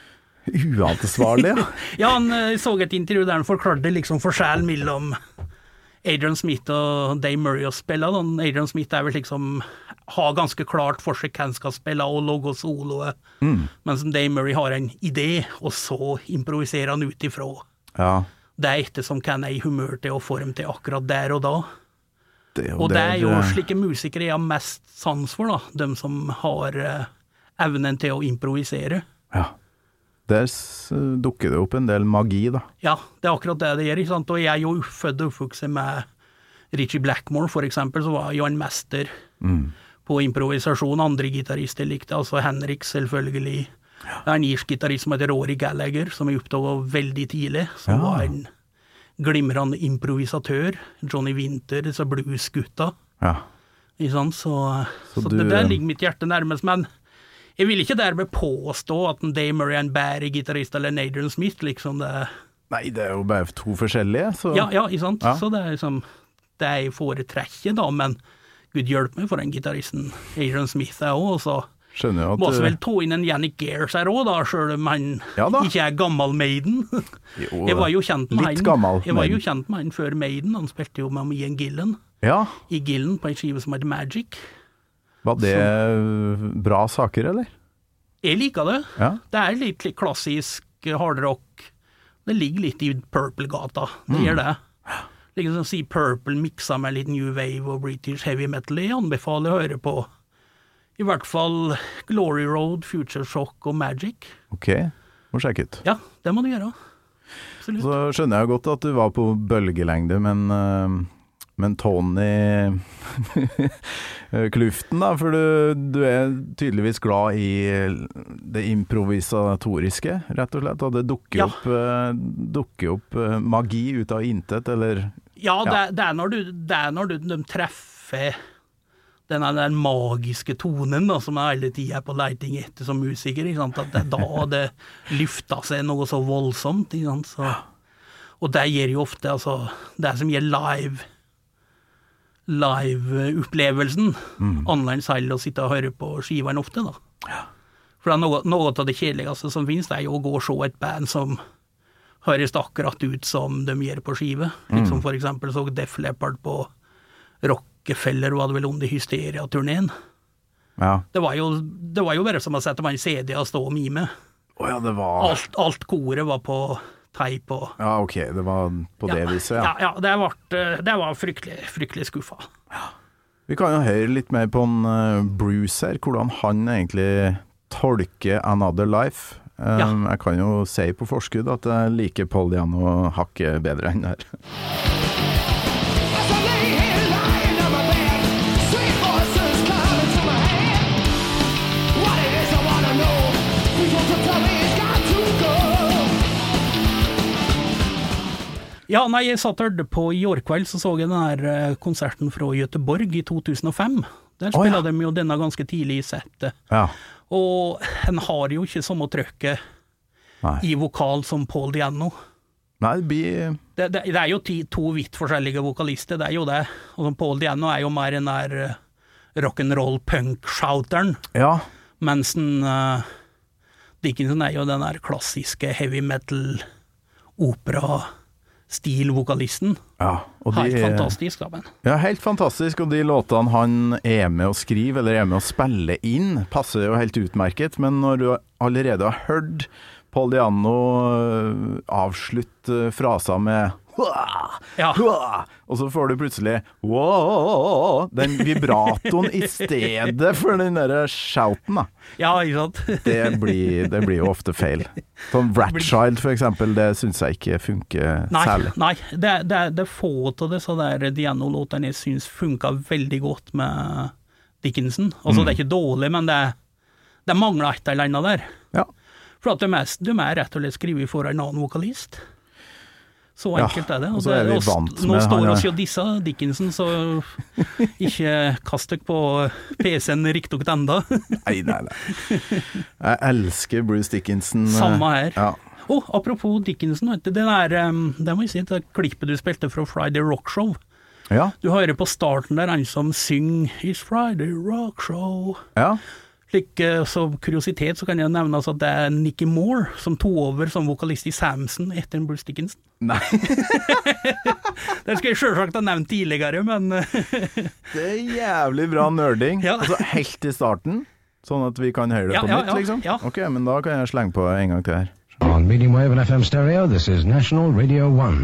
Uansvarlig, ja? ja, han uh, så et intervju der han forklarte liksom forskjell mellom Adrian Smith og Dave Murray å spille. Adrian Smith er vel liksom har ganske klart for seg hvem skal spille og logge soloet, mm. mens Dave Murray har en idé, og så improviserer han ut ifra. Ja. Det er etter som kan jeg humør til å forme til akkurat der og da. Det og, og det er jo slike musikere jeg har mest sans for, da. De som har uh, evnen til å improvisere. Ja. Der dukker det opp en del magi, da. Ja, det er akkurat det det gjør, ikke sant? Og jeg er jo født og oppvokst med Richie Blackmore, for eksempel, så var jo en mester mm. på improvisasjon. Andre gitarister likte, altså Henrik selvfølgelig. Ja. Det er en irsk gitarist som heter Rory Gallagher, som jeg oppdaget veldig tidlig, som ja. var en glimrende improvisatør. Johnny Winter, disse bluesgutta. Ja. Ikke sant? Så, så, så du, det der ligger mitt hjerte nærmest, men jeg vil ikke dermed påstå at en Dave Murray er en bedre gitarist eller en Adrian Smith, liksom det. Nei, det er jo bare to forskjellige, så. Ja, ja, ikke sant? Ja. Så det er liksom, det er foretrekker da, men Gud hjelp meg for den gitaristen Adrian Smith er også, og så at må vi vel ta inn en Yannick Gers her også da, selv om han ja, ikke er gammel Maiden. Jo, jeg var jo kjent med litt han, gammel. Jeg var jo kjent med han før Maiden, han spilte jo med Ian Gillan. Ja. I Gillan på en skive som heter Magic. Var det så bra saker, eller? Jeg liker det. Ja. Det er litt, litt klassisk hardrock. Det ligger litt i Purple-gata. Det mm. gjør det. Liksom å si Purple miksa med litt New Wave og British Heavy Metal. Jeg anbefaler å høre på i hvert fall Glory Road, Future Shock og Magic. Ok, må sjekke ut. Ja, det må du gjøre. Absolutt. Så skjønner jeg godt at du var på bølgelengde, men... Uh... Men Tony Kluften da, for du, du er tydeligvis glad i det improvisatoriske, rett og slett, og det dukker ja. opp, dukker opp magi ut av intet, eller? Ja, det, ja. det er når, du, det er når du, de treffer denne den magiske tonen da, som er alle tider på leiting etter som musiker, ikke sant? At det, da det lyfter seg noe så voldsomt, ikke sant? Så, og det gjør jo ofte, altså, det som gjør live live-opplevelsen mm. annerledes heller å sitte og høre på skiven ofte da. Ja. For det er noe, noe av det kjedeligste som finnes, det er jo å gå og se et band som høres akkurat ut som de gjør på skive. Mm. Liksom for eksempel så Def Leppard på Rockefeller, var det vel under Hysteria-turneen. Ja. Det var jo, det var jo bare som å sette meg en C D og stå og mime. Oh ja, det var... Alt, alt koret var på teip og... Ja, ok, det var på det ja, viset, ja. Ja, ja det, var, det var fryktelig, fryktelig skuffa. Ja. Vi kan jo høre litt mer på en uh, Bruce her, hvordan han egentlig tolker Another Life. Um, ja. Jeg kan jo si på forskudd at jeg liker Paul Diano hakket bedre enn det her. Ja, nei, jeg satt og hørte på i år kveld, så så jeg den her konserten fra Göteborg i to tusen og fem. Der spiller oh, ja. de jo denne ganske tidlig i settet. Ja. Og han har jo ikke samme trøkket i vokal som Paul Diano. Nei, det blir... Det, det, det er jo ti, to vidt forskjellige vokalister, det er jo det. Og Paul Diano er jo mer en der rock'n'roll-punk-shouteren. Ja. Mens den, uh, Dickinson er jo den der klassiske heavy metal-opera stilvokalisten. Ja, og de, helt fantastisk, da, men. Ja, helt fantastisk, og de låtene han er med å skrive, eller er med å spille inn, passer jo helt utmerket, men når du allerede har hørt Paul Diano uh, avslutt uh, fraser med Hua! Ja. Hua! Og så får du plutselig wow, den vibratoen i stedet for den der shouten da. Ja, ikke sant? Det blir, det blir jo ofte feil. Sånn Ratchild for eksempel, det synes jeg ikke funker nei, særlig. Nei, det, det, det er få av disse der Diano-låtene jeg synes funker veldig godt med Dickinson. Altså Mm. det er ikke dårlig, men det, det mangler et eller annet der. Ja. For at de er, de er rett og slett skrevet for en annen vokalist. Så Ja, enkelt er det. og så er vi Og vant nå med står han, oss ja. jo disse Dickinson, så ikke kast dere på P C-en riktig enda. Nei, nei, nei. Jeg elsker Bruce Dickinson. Samme her. Ja. Oh, apropos Dickinson, vet du, det der, um, det må jeg si, det klippet du spilte fra Friday Rock Show. Ja, Du hører på starten der, han som synger It's Friday Rock Show. ja. Slik, eh, så kuriositet så kan jeg nevne altså at det er Nicky Moore som tog over som vokalist i Samson etter Bruce Dickinson. Nei, Det skal jeg selvsagt ha nevnt tidligere, men det er jævlig bra nerding. Ja. Altså helt i starten, sånn at vi kan høre det Ja, på ja, nytt, ja, liksom. ja. Ok, men da kan jeg slenge på en gang til her. On medium wave and F M stereo, this is National Radio one.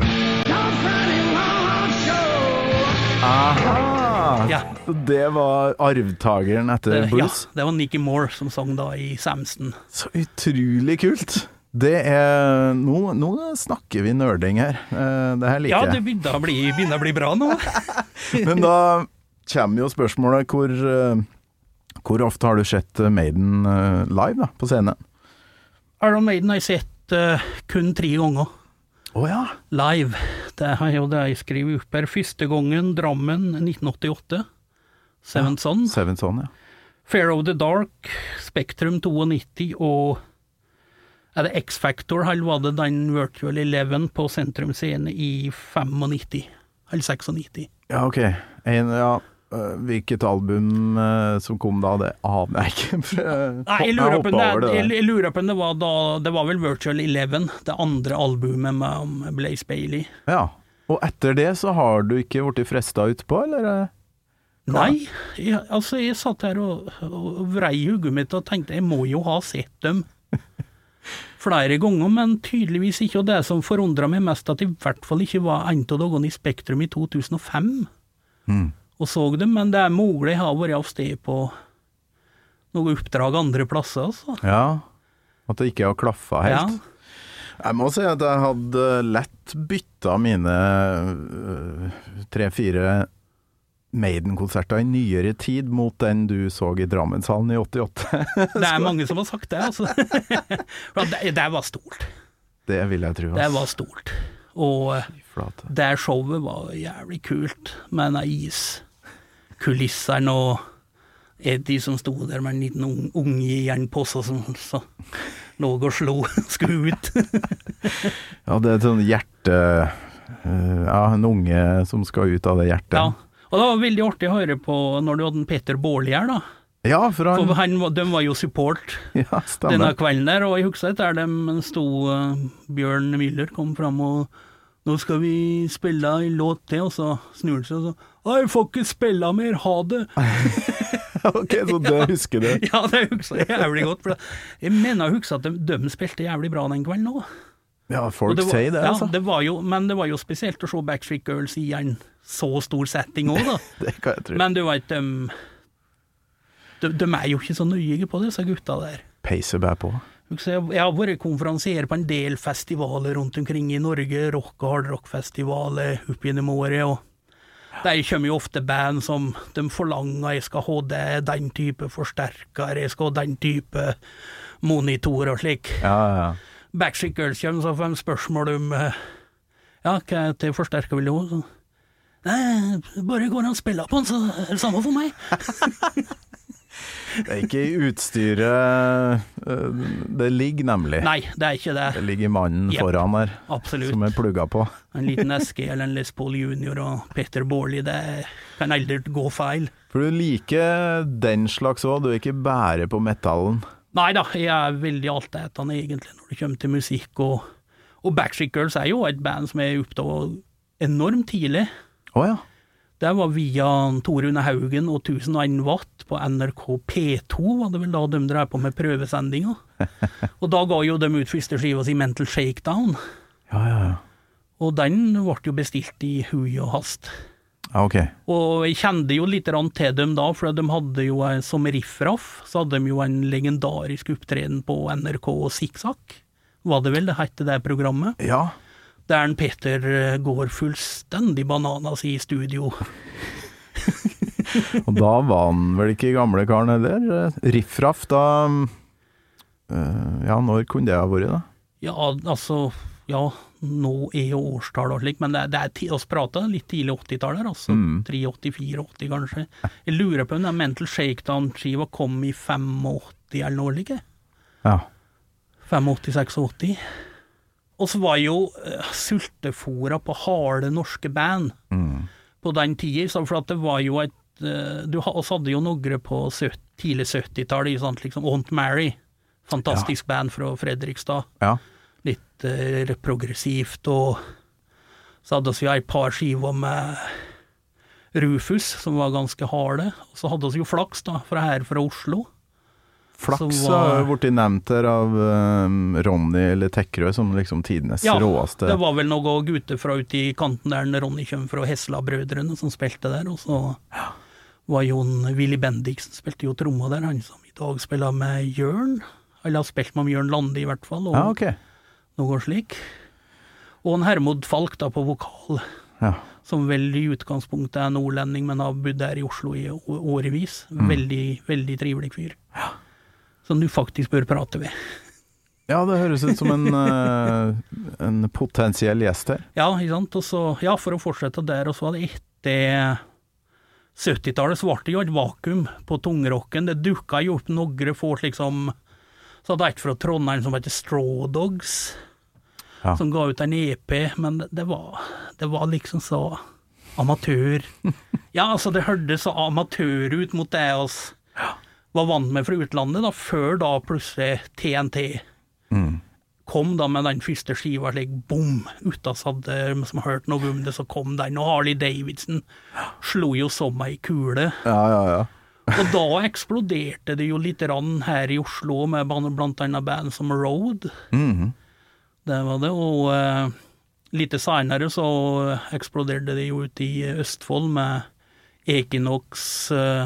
Aha! Ja. Så det var arvtageren etter ja, Bruce. det var Nicky Moore som sang da i Samson. Så utrolig kult. Det er... Nå, nå snakker vi nerding her. Eh, Det her Ja, liker det jeg. begynner å bli, begynner å bli bra nå. Men da kommer jo spørsmålet hvor, eh, hvor ofte har du sett Maiden eh, live da, på scenen? Iron Maiden har jeg sett eh, kun tre ganger. Åja. Oh, ja. Live. Det har jo det jeg skriver opp her. Første gangen Drammen nitten åttiåtte. Seven Son. Seven Son, ja. Fear of the Dark, Spektrum nittito og er det X-Factor, eller var det den Virtual Eleven på Sentrum Scene i nittifem, eller nittiseks? Ja, ok. En, ja, øh, hvilket album øh, som kom da, det aner jeg ikke. For jeg Nei, jeg lurer på hoppet om det, over jeg, der. jeg lurer på om det var da, det var vel Virtual Eleven, det andre albumet med med Blaze Bailey. Ja, og etter det så har du ikke vært frestet ut på, eller? Nei, jeg, altså jeg satt her og, og vrei i hugget mitt og tenkte jeg må jo ha sett dem flere ganger, men tydeligvis ikke, og det som forundret meg mest at det i hvert fall ikke var en av dagene i Spektrum i to tusen og fem Mm. og så dem, men det er mulig jeg har vært av sted på noe oppdrag andre plasser, altså. Ja, at det ikke har klaffet Ja. helt. Jeg må si at jeg hadde lett bytta mine øh, tre-fire Maiden-konserter i nyere tid mot den du så i Drammenshallen i åttiåtte. Det er mange som har sagt det, altså. For det, det var stort. Det vil jeg tro. Det ass. var stort. Og Flate. det showet var jævlig kult, med den iskulisseren og Eddie som stod der med en liten ung, unge i jernpåse som så lå og slo, skulle ut. Ja, det er et sånn hjerte... øh, ja, en unge som skal ut av det hjertet. Ja. Og det var veldig artig å høre på når du hadde en Peter Baarli her, da. Ja, for han... For han, var- de var jo support Ja, denne stemmer. kvelden der, og jeg husker etter dem sto uh, Bjørn Müller kom fram og nå skal vi spille en låt til, og så snur han seg og så «Jeg får ikke spille mer, ha det!» Ok, så det husker du. Ja, det husker jeg jævlig godt, for jeg mener jeg husker at de, de spilte jævlig bra den kvelden også. Ja, Og folk det var, sier det, ja, altså. det var jo, men det var jo spesielt å se Backstreet Girls i en så stor setting også, da. Det kan jeg tro. Men du vet, de, de, de er jo ikke så nøye på disse gutta der. Peiser bare på. Så Jeg jeg har vært konferansier på en del festivaler rundt omkring i Norge, rock- og hardrock-festivaler opp gjennom året, og der kommer jo ofte band som de forlanger, jeg skal ha det, den type forsterker, jeg skal ha den type monitor og slik. Ja, ja, ja. Backstreet Girls kommer, så får de spørsmål om eh, ja, hva til forsterker vil du ha? Så, Nei, bare går han og spiller på den, så er det samme for meg. Det er ikke i utstyret øh, det ligger nemlig. Nei, det er ikke det. Det ligger mannen Jep. foran der, Absolutt. som er plugga på. En liten Eske eller en Les Paul junior og Peter Baarli, det kan aldri gå feil. For du liker den slags også, du er ikke bare på metallen. Nei da, jeg er veldig altetende egentlig når det kommer til musikk, og, og Backstreet Girls er jo et band som jeg oppdaget enormt tidlig. Åja. Det var via Tor Rune Haugen og tusen og en watt på N R K P to, var det vel da de drev på med prøvesendinger. Og da ga jo de ut første skiva si Mental Shakedown, Ja, ja, ja. og den ble jo bestilt i hui og hast. Ja, ok. Og jeg kjente jo litt rann til dem da, for de hadde jo, en- som riffraff, så hadde de jo en legendarisk opptreden på N R K og Zigzag, var det vel det hette det programmet, Ja, der en Peter eh, går fullstendig bananas i studio. og da var han vel ikke gamle karen heller. Riffraff, da øh, Ja, når kunne det ha vært, da? Ja, altså, ja, nå er jo årstallet og slik, men det, det er ti- oss pratet litt tidlig åttitallet, altså, Mm. åttitre fire åtti kanskje. Jeg lurer på om den Mental Shakedown-skiva kom i åttifem eller noe, ikke? Ja. åttifem åttiseks Og så var jo uh, sultefora på harde norske band Mm. på den tiden, så for at det var jo et uh, du ha, oss hadde jo noen på sytt, tidlig syttitallet, sant, liksom Aunt Mary, fantastisk band fra Fredrikstad, Ja. litt uh, progressivt, og så hadde vi jo et par skiver med Rufus, som var ganske harde, og så hadde vi jo Flaks da, fra her fra Oslo. Flaks Som var- har blitt nevnt her av um, Ronny eller Tekkerø som liksom tidenes Ja, råeste. det var vel noen gutter fra ute i kanten der når Ronny kom fra Hesla-brødrene som spilte der, og så var Jon Willy Bendiksen spilte jo tromma der, han som i dag spiller med Jørn, eller har spilt med Jørn Lande i hvert fall, og Ja, ok. noe slik. Og en Hermod Falk da på vokal, Ja. som vel i utgangspunktet er nordlending, men har bodd der i Oslo i å- årevis. Veldig, veldig trivelig fyr. Som du faktisk bør prate med. Ja, det høres ut som en, uh, en potensiell gjest her. Ja, ikke sant? Og så, ja, for å fortsette der, og så var det etter syttitallet så ble det jo et vakuum på tungrocken. Det dukka jo opp noen få liksom, så hadde jeg et fra Trondheim som heter Straw Dogs, Ja. som ga ut en E P, men det, det var det var liksom så amatør. Ja, altså det hørtes så amatør ut mot det oss var vant med fra utlandet, da, før da plutselig T N T Mm. kom da med den første skiva, slik bom, uten så hadde som hørt noe om det, så kom den, og Harley Davidson slo jo som ei kule. Ja, ja, ja. Og da eksploderte det jo litt rann her i Oslo, med ban- blant annet band som Road. Mhm. Det var det, og uh, litt senere så eksploderte det jo ut i Østfold med Equinox, uh,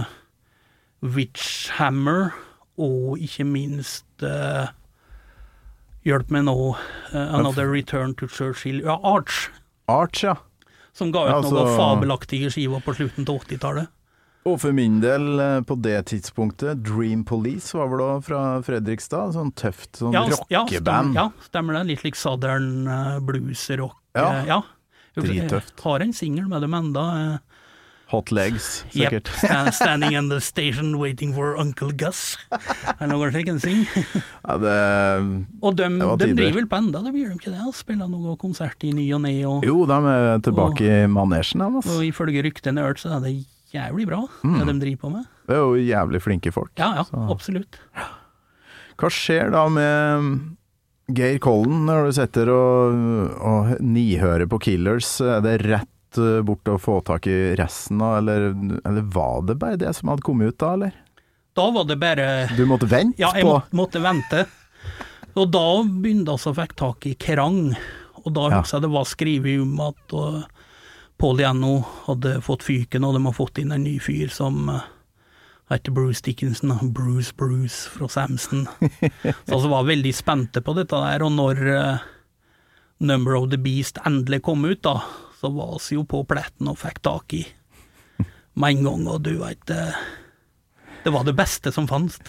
Witchhammer, og ikke minst uh, hjelp meg nå, uh, Another Return to Churchill, ja, Arch, Arch, ja. som ga ut Ja, altså- noen fabelaktige skiver på slutten til åttitallet. Og for min del, eh, på det tidspunktet, Dream Police var vel da fra Fredrikstad, sånn tøft, sånn Ja, s- ja, stemmer, rockeband. ja, stemmer det. Litt like Southern uh, blues-rock. Ja, uh, ja. drittøft. Jeg har en singel med dem enda. Uh, Hot Legs, Yep, sikkert. stand, standing in the station waiting for Uncle Gus. Er noe slik en sing. Ja, det... Og de, Det var de tider. driver vel på enda, de gjør de ikke det? Spiller noen konsert i ny og ne, og, Jo, de er tilbake i manesjen, de, og altså. ifølge ryktene hørt, så er det jævlig bra, Mm. det de driver på med. Det er jo jævlig flinke folk. Ja, ja, Så- absolutt. Hva skjer da med Geir Kollen når du sitter og, og nihører på Killers? Er det rett eh, bort å få tak i resten da, eller, eller var det bare det som hadde kommet ut da, eller? Da var det bare Du måtte vente Ja, jeg på... må, måtte vente. Og da begynte jeg å fikk tak i Kerrang, og da Ja. husker jeg det var skrevet om at uh, Paul Jano hadde fått fyken, og de har fått inn en ny fyr som uh, heter Bruce Dickinson, og Bruce Bruce fra Samson. Så altså var veldig spente på dette der, og når uh, Number of the Beast endelig kom ut da, så var vi jo på pletten og fikk tak i med en gang, og du vet, uh, det var det beste som fanns.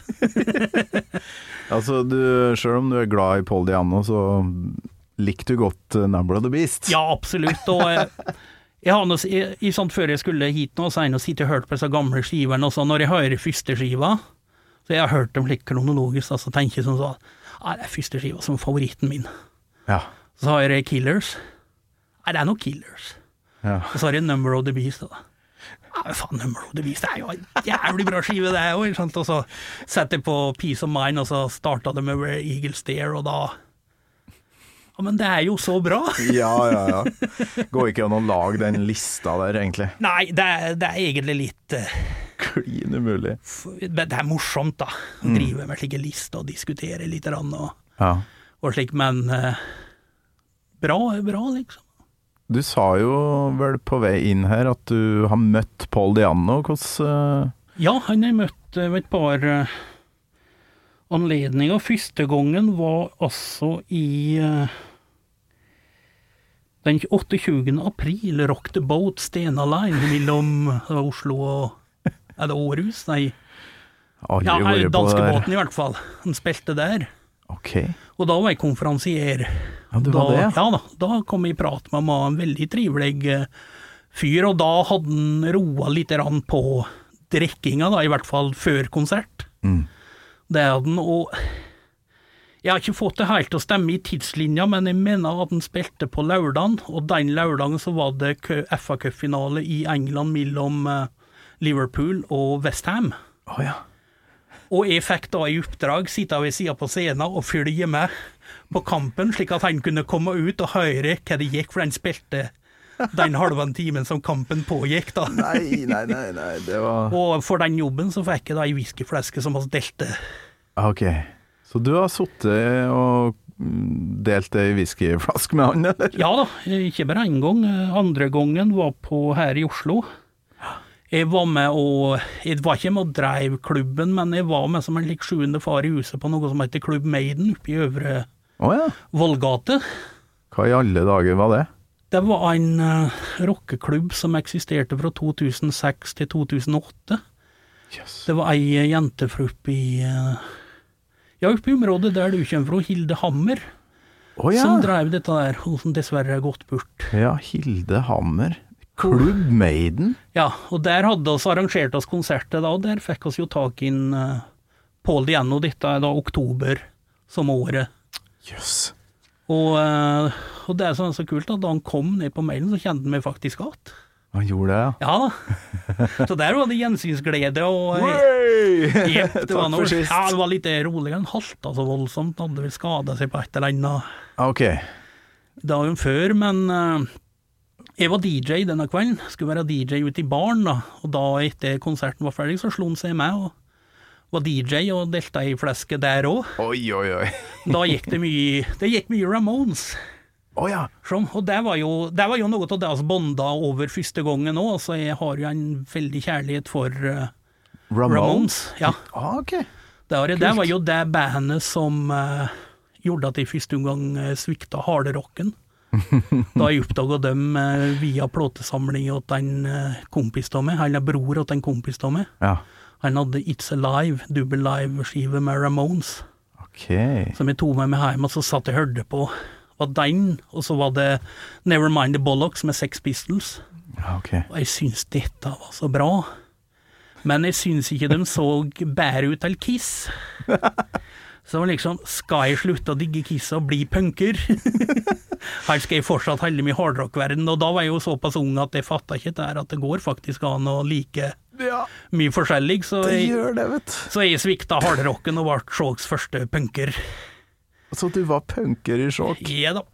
Altså, du, selv om du er glad i Paul Diano, så likte du godt uh, Number of the Beast. Ja, absolutt, og jeg, jeg har noe, jeg, i sånt før jeg skulle hit nå, så har jeg nå sittet og hørt på disse gamle skiverne, og så når jeg hører første skiva, så jeg har hørt dem litt kronologisk, altså tenker jeg sånn så, ja, det er første skiva som er favoritten min. Ja. Så har jeg Killers, ja, det er noe Killers. Ja. Og så har jeg Number of the Beast, da. Ja, men faen, Number of the Beast, det er jo en jævlig bra skive, det er jo, ikke sant? Og så setter jeg på Peace of Mind, og så startet det med Where Eagles Dare, og da, ja, men det er jo så bra. ja, ja, ja. Går ikke an å lage den lista der, egentlig. Nei, det er, det er egentlig litt uh, klin umulig. Det er morsomt da, å drive med slike lister og diskutere litt og, Ja. og slik, men eh, bra er bra, liksom. Du sa jo vel på vei inn her at du har møtt Paul Di'Anno. Hvordan... Ja, han har møtt ved et par uh, anledninger. Første gangen var altså i uh, den åtteogtjugende april, Rock the Boat, Stena Line, mellom uh, Oslo og er det Århus? Nei. Aldri Ja, vært på danskebåten i hvert fall. Han spilte der. Ok. Og da var jeg konferansier. Ja, du da, var det, ja. Ja da, da kom jeg i prat med han, en veldig trivelig uh, fyr, og da hadde han roet litt rann på drikkinga, da, i hvert fall før konsert. Mm. Det hadde han, og jeg har ikke fått det helt til å stemme i tidslinja, men jeg mener at han spilte på lørdagen, og den lørdagen så var det F A Cup-finale i England mellom uh, Liverpool og West Ham. Å ja. Og jeg fikk da i oppdrag sitte ved siden på scenen og følge med på kampen, slik at han kunne komme ut og høre hva det gikk, for han spilte den halven timen som kampen pågikk da. Nei, nei, nei, nei, det var... Og for den jobben så fikk jeg da en whiskyflaske som vi delte. Ok, så du har suttet og delt ei whiskyflaske med han, eller? Ja da, ikke bare en gang. Andre gangen var på her i Oslo. Jeg var med og, jeg var ikke med og drev klubben, men jeg var med som en lik sjuende far i huset på noe som heter Klubb Maiden oppe i Øvre Å ja. Vollgate. Hva i alle dager var det? Det var en uh, rockeklubb som eksisterte fra to tusen seks til to tusen åtte. Yes. Det var ei jente fra oppe i, uh, ja, oppe i området der du kommer fra, Hilde Hammer, Å ja. som drev dette der, hun som dessverre er gått bort. Ja, Hilde Hammer. Klubb Maiden? Ja, og der hadde oss arrangert oss konsertet da, og der fikk oss jo tak inn uh, Paul Di'Anno, dette er da oktober som året. Jøss. Og, uh, og det er sånn så kult at da han kom ned på mailen, så kjente han meg faktisk at. Han gjorde det, ja. Ja da. Så der var det gjensynsglede, og Wey! Jepp, det var Takk noe, for sist. ja, det var litt rolig, han halta så voldsomt, hadde vel skadet seg på et eller annet Ok. dagen før, men uh, jeg var D J denne kvelden, skulle være D J ute i baren da, og da etter konserten var ferdig, så slo han seg med og var D J og delte i flaske der også. Oi, oi, oi. Da gikk det mye, det gikk mye Ramones. Å ja. Som, og det var, jo, det var jo noe av det oss bonda over første gangen også, så jeg har jo en veldig kjærlighet for uh, Ramones? Ramones. Ja, Ah, ok. det var, det var jo det bandet som uh, gjorde at jeg første gang uh, svikta harderocken. Da jeg oppdaget dem uh, via plåtesamling åt en uh, kompis av meg, han er bror åt en kompis av meg. Ja. Han hadde It's Alive, double live-skive med Ramones, Ok. som jeg tog med meg hjem, og så satt jeg og hørte på. Var den, og så var det Nevermind the Bollocks med Sex Pistols. Ja, ok. Og jeg syns dette var så bra. Men jeg syns ikke de så bedre ut til Kiss. Så liksom, skal jeg slutte å digge Kiss og bli punker? Her skal jeg fortsatt holde meg i hardrock-verden, og da var jeg jo såpass ung at jeg fattet ikke der at det går faktisk an å like Ja, mye forskjellig, så det jeg, gjør det, vet du. så jeg svikta hardrocken og ble Sjåks første punker. Så du var punker i sjokk? Ja da.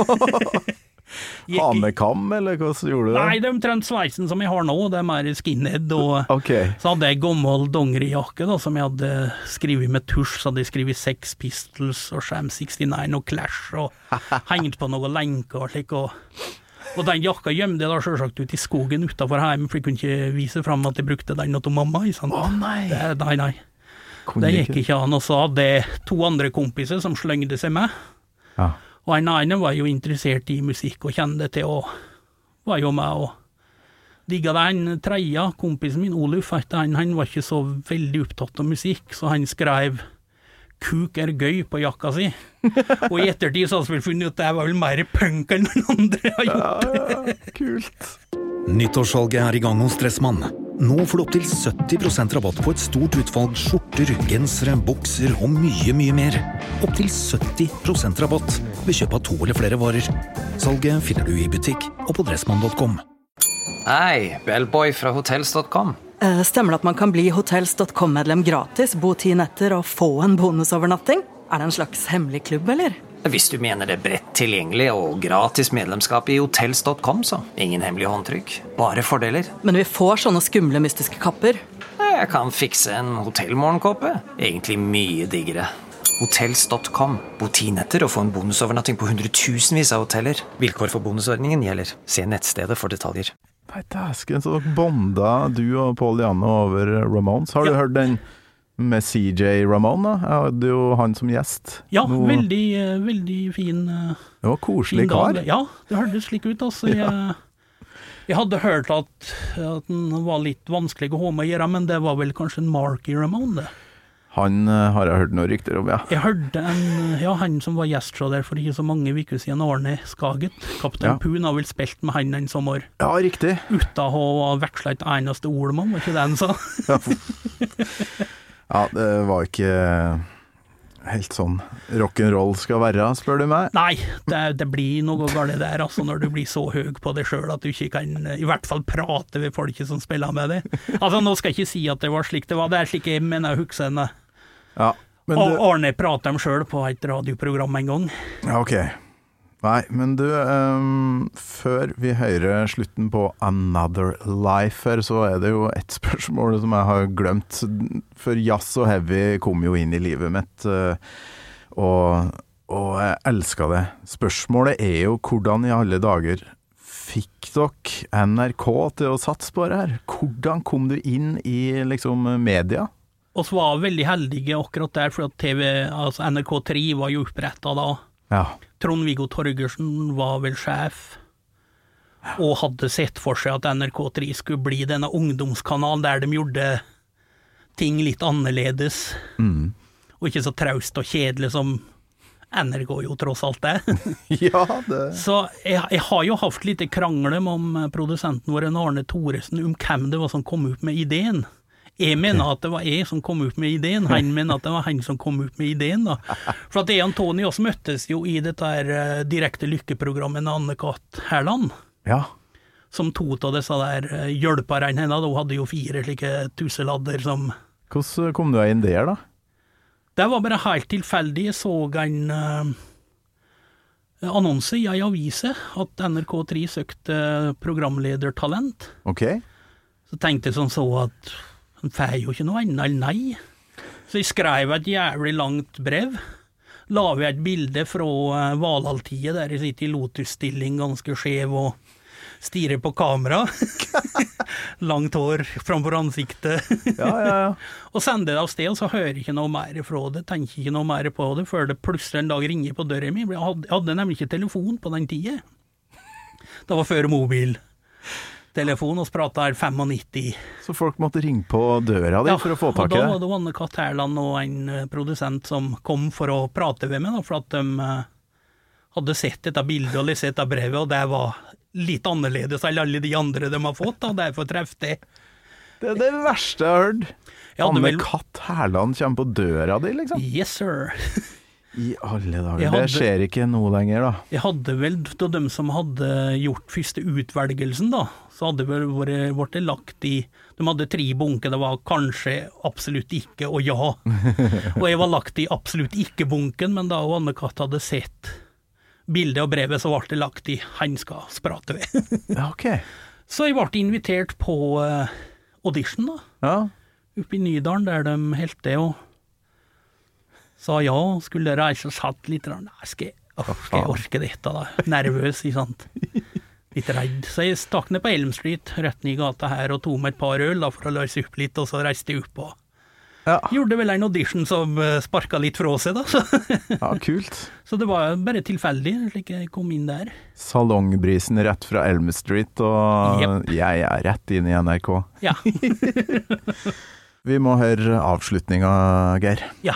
Ha med kam, eller hva så gjorde du det? Nei, det er omtrent sveisen som jeg har nå, det er mer skinhead, og Ok. så hadde jeg gammel dongerijakke da, som jeg hadde skrevet med tusj, så hadde jeg skrevet Sex Pistols og Sham sekstiåtte og Clash, og hengt på noen lenker og slik, og, og den jakka gjemte jeg da selvsagt ut i skogen utenfor hjemme, for jeg kunne ikke vise frem at jeg brukte den til mamma, ikke sant? Å nei. Det, nei, nei. Kunne Det gikk ikke an, og så hadde jeg to andre kompiser som slengde seg med, Ja. og en ene var jo interessert i musikk og kjente til, og var jo med og digga det. En tredje, kompisen min Oluf, han, han var ikke så veldig opptatt av musikk, så han skrev «Kuk er gøy» på jakka si. Og i ettertid så hadde vi funnet ut at det var vel mer punk enn noen andre har gjort. Ja, kult. Nyttårssalget er i gang hos Dressmann. Nå får du opp til sytti prosent rabatt på et stort utvalg skjorter, gensere, bukser og mye, mye mer. Opp til sytti prosent rabatt ved kjøp av to eller flere varer. Salget finner du i butikk og på dressmann punktum com. Hei, Bellboy fra hotels punktum com. Eh, Stemmer det at man kan bli hotels punktum com-medlem gratis, bo ti netter og få en bonusovernatting? Er det en slags hemmelig klubb, eller? Hvis du mener det er bredt tilgjengelig og gratis medlemskap i hotels punktum com, så ingen hemmelig håndtrykk, bare fordeler. Men vi får sånne skumle mystiske kapper. Ja, jeg kan fikse en hotellmorgenkåpe. Egentlig mye diggere. Hotels dot com. Bo ti netter og få en bonusovernatting på hundretusenvis av hoteller. Vilkår for bonusordningen gjelder. Se nettstedet for detaljer. Nei, dæsken, så bonda du og Paul Janne over Ramones. Har du Ja. hørt den med C J Ramone da? Jeg hadde jo han som gjest. Ja, Nå- veldig, eh, veldig fin, eh, Det var koselig fin dag. kar. Ja, det hørtes slik ut. Altså. Jeg, jeg hadde hørt at, at den var litt vanskelig å ha med å gjøre, men det var vel kanskje en Marky Ramone, det. Han eh, har jeg hørt noen rykter om, ja. Jeg hørte en, ja, han som var gjest der for ikke så mange uker siden, Arne Skaget. Kaptein Ja. Poon har vel spilt med han en sommer, Ja, riktig. uten å ha vekslet et eneste ord med ham, var ikke det han sa? Ja, det var ikke helt sånn rock'n'roll skal være, spør du meg. Nei, det, det blir noe galt der, altså, når du blir så høy på det selv at du ikke kan i hvert fall prate ved folket som spiller med deg. Altså, nå skal jeg ikke si at det var slik det var, det er slik jeg mener jeg husker henne. Ja, men Og du... Arne pratet om selv på et radioprogram en gang. Ja, ok. Nei, men du, ehm, før vi hører slutten på Another Life her, så er det jo et spørsmål som jeg har glemt. For jazz og heavy kom jo inn i livet mitt, eh, og, og jeg elsker det. Spørsmålet er jo hvordan i alle dager fikk dere N R K til å satse på det her? Hvordan kom du inn i liksom media? Og så var veldig heldige akkurat der, for at T V, altså N R K tre var jo opprettet da. Ja. Trond-Viggo Torgersen var vel sjef, og hadde sett for seg at N R K tre skulle bli denne ungdomskanalen der de gjorde ting litt annerledes, Mm. og ikke så traust og kjedelig som N R K jo tross alt det. Ja, det... Så jeg, jeg har jo haft litt krangler om produsenten vår, Arne Thoresen, om hvem det var som kom ut med ideen. Jeg mener at det var jeg som kom ut med ideen, han mener at det var han som kom ut med ideen da. For at jeg og Antoni også møttes jo i dette her uh, direkte lykkeprogrammet med Anne-Kat. Herland, Ja. som to av disse der uh, hjelperne henne, da hun hadde jo fire slike tusseladder som... Hvordan kom du inn der da? Det var bare helt tilfeldig, jeg så en uh, annonse i en avise at N R K tre søkte programledertalent. Ok. Så tenkte jeg sånn så at han får jo ikke noe annet eller nei. Så jeg skrev et jævlig langt brev. La vi et bilde fra uh, Valhalltiet der jeg sitter i lotusstilling ganske skjev og stirer på kamera. Langt hår framfor ansiktet. Ja, ja, ja. Og sender det av sted, og så hører jeg ikke noe mer fra det, tenker ikke noe mer på det, før det plutselig en dag ringer på døra mi. Jeg hadde, jeg hadde nemlig ikke telefon på den tiden. Det var før mobiltelefon, og så pratet her nittifem. Så folk måtte ringe på døra di for å få tak i og da det? var det Anne-Kat. Herland og en uh, produsent som kom for å prate ved meg, da, for at de uh, hadde sett dette bildet og lest dette brevet, og det var litt annerledes enn alle de andre de har fått, og derfor trefte jeg. Det er det verste jeg har hørt. Jeg hadde vel- Anne-Kat. Herland kommer på døra di, liksom. Yes, sir. I alle dager. Jeg hadde- Det skjer ikke nå lenger, da. Jeg hadde vel, da de som hadde gjort første utvelgelsen da, så hadde vel vært, vært lagt i, de hadde tre bunker, det var kanskje, absolutt ikke, og ja. Og jeg var lagt i absolutt ikke bunken, men da Anne-Kat. Hadde sett bildet og brevet, så ble det lagt i han skal sprate ved. Ja, ok. Så jeg ble invitert på uh, audition da, Ja. oppe i Nydalen, der de helt det, og sa ja, skulle reise og satt litt, nei, skal jeg, åh, skal jeg orke dette da? Nervøs, ikke sant? Litt redd. Så jeg stakk ned på Elm Street, rett ned i gata her, og tog med et par øl da, for å løse opp litt, og så reiste jeg opp og Ja. gjorde vel en audition som uh, sparket litt fra seg da. Så, Ja, kult. så det var bare tilfeldig, slik jeg kom inn der. Salongbrisen rett fra Elm Street, og Jepp. jeg er rett inn i N R K. Ja, Vi må høre avslutninga, Geir. ja.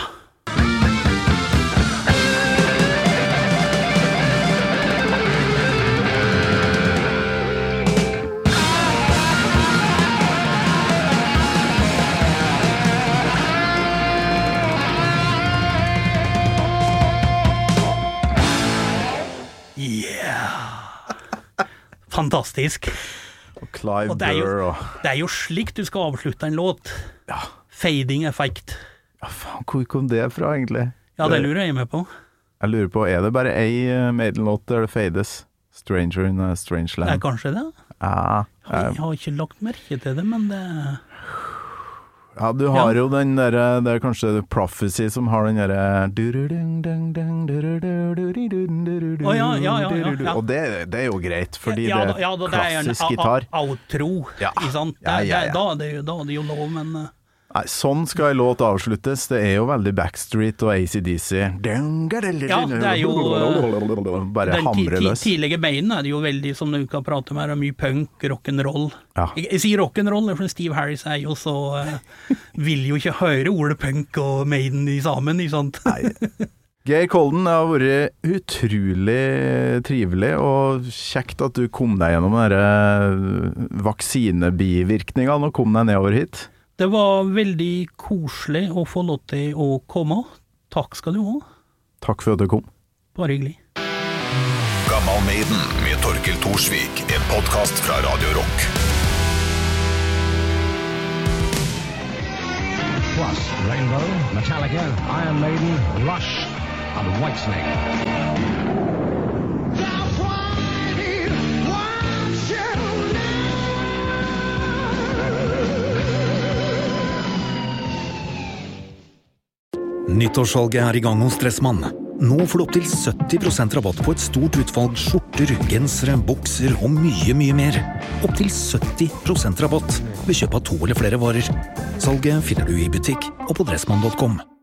Fantastisk. Og Clive Og det er jo- Burr og Det er jo slik du skal avslutte en låt. Ja. Fading effect. Ja, faen, hvor kom det fra, egentlig? Ja, det lurer jeg med på. Jeg lurer på, er det bare ei uh, Maiden-låt der det fades? Stranger in a Strange Det er Land. kanskje det. Ja, Jeg jeg, har ikke lagt merke til det, men det Ja, du har jo den der, det er kanskje Prophecy som har den der Å, ja, ja, ja, ja, ja. Og det, det er jo greit, fordi ja, det er ja, da, klassisk det er gitar. en outro, Ja. ikke sant? Ja, ja, ja. Det, da, er det, jo- da er det jo lov, men... eh, Nei, sånn skal en låt avsluttes. Det er jo veldig Backstreet og A C D C. Ja, det er jo, bare Den ti- hamre ti- løs. tidlige Maiden er det jo veldig, som du kan prate med, er mye punk, rock'n'roll. Ja. Jeg, jeg sier rock'n'roll, for Steve Harris er jo så eh, vil jo ikke høre ordet punk og Maiden i sammen, ikke sant? Nei. Geir Kolden, det har vært utrolig trivelig og kjekt at du kom deg gjennom denne vaksinebivirkningene og kom deg nedover hit. Det var veldig koselig å få lov til å komme. Takk skal du ha. Takk for at du kom. Bare hyggelig. Gammal Maiden med Torkel Thorsvik, en podcast fra Radio Rock. Plus Rainbow, Metallica, Iron Maiden, Rush, and Whitesnake. Nyttårssalget er i gang hos Dressmann. Nå får du opp til sytti prosent rabatt på et stort utvalg skjorter, gensere, bukser og mye, mye mer. Opp til sytti prosent rabatt ved kjøp av to eller flere varer. Salget finner du i butikk og på dressmann punktum com.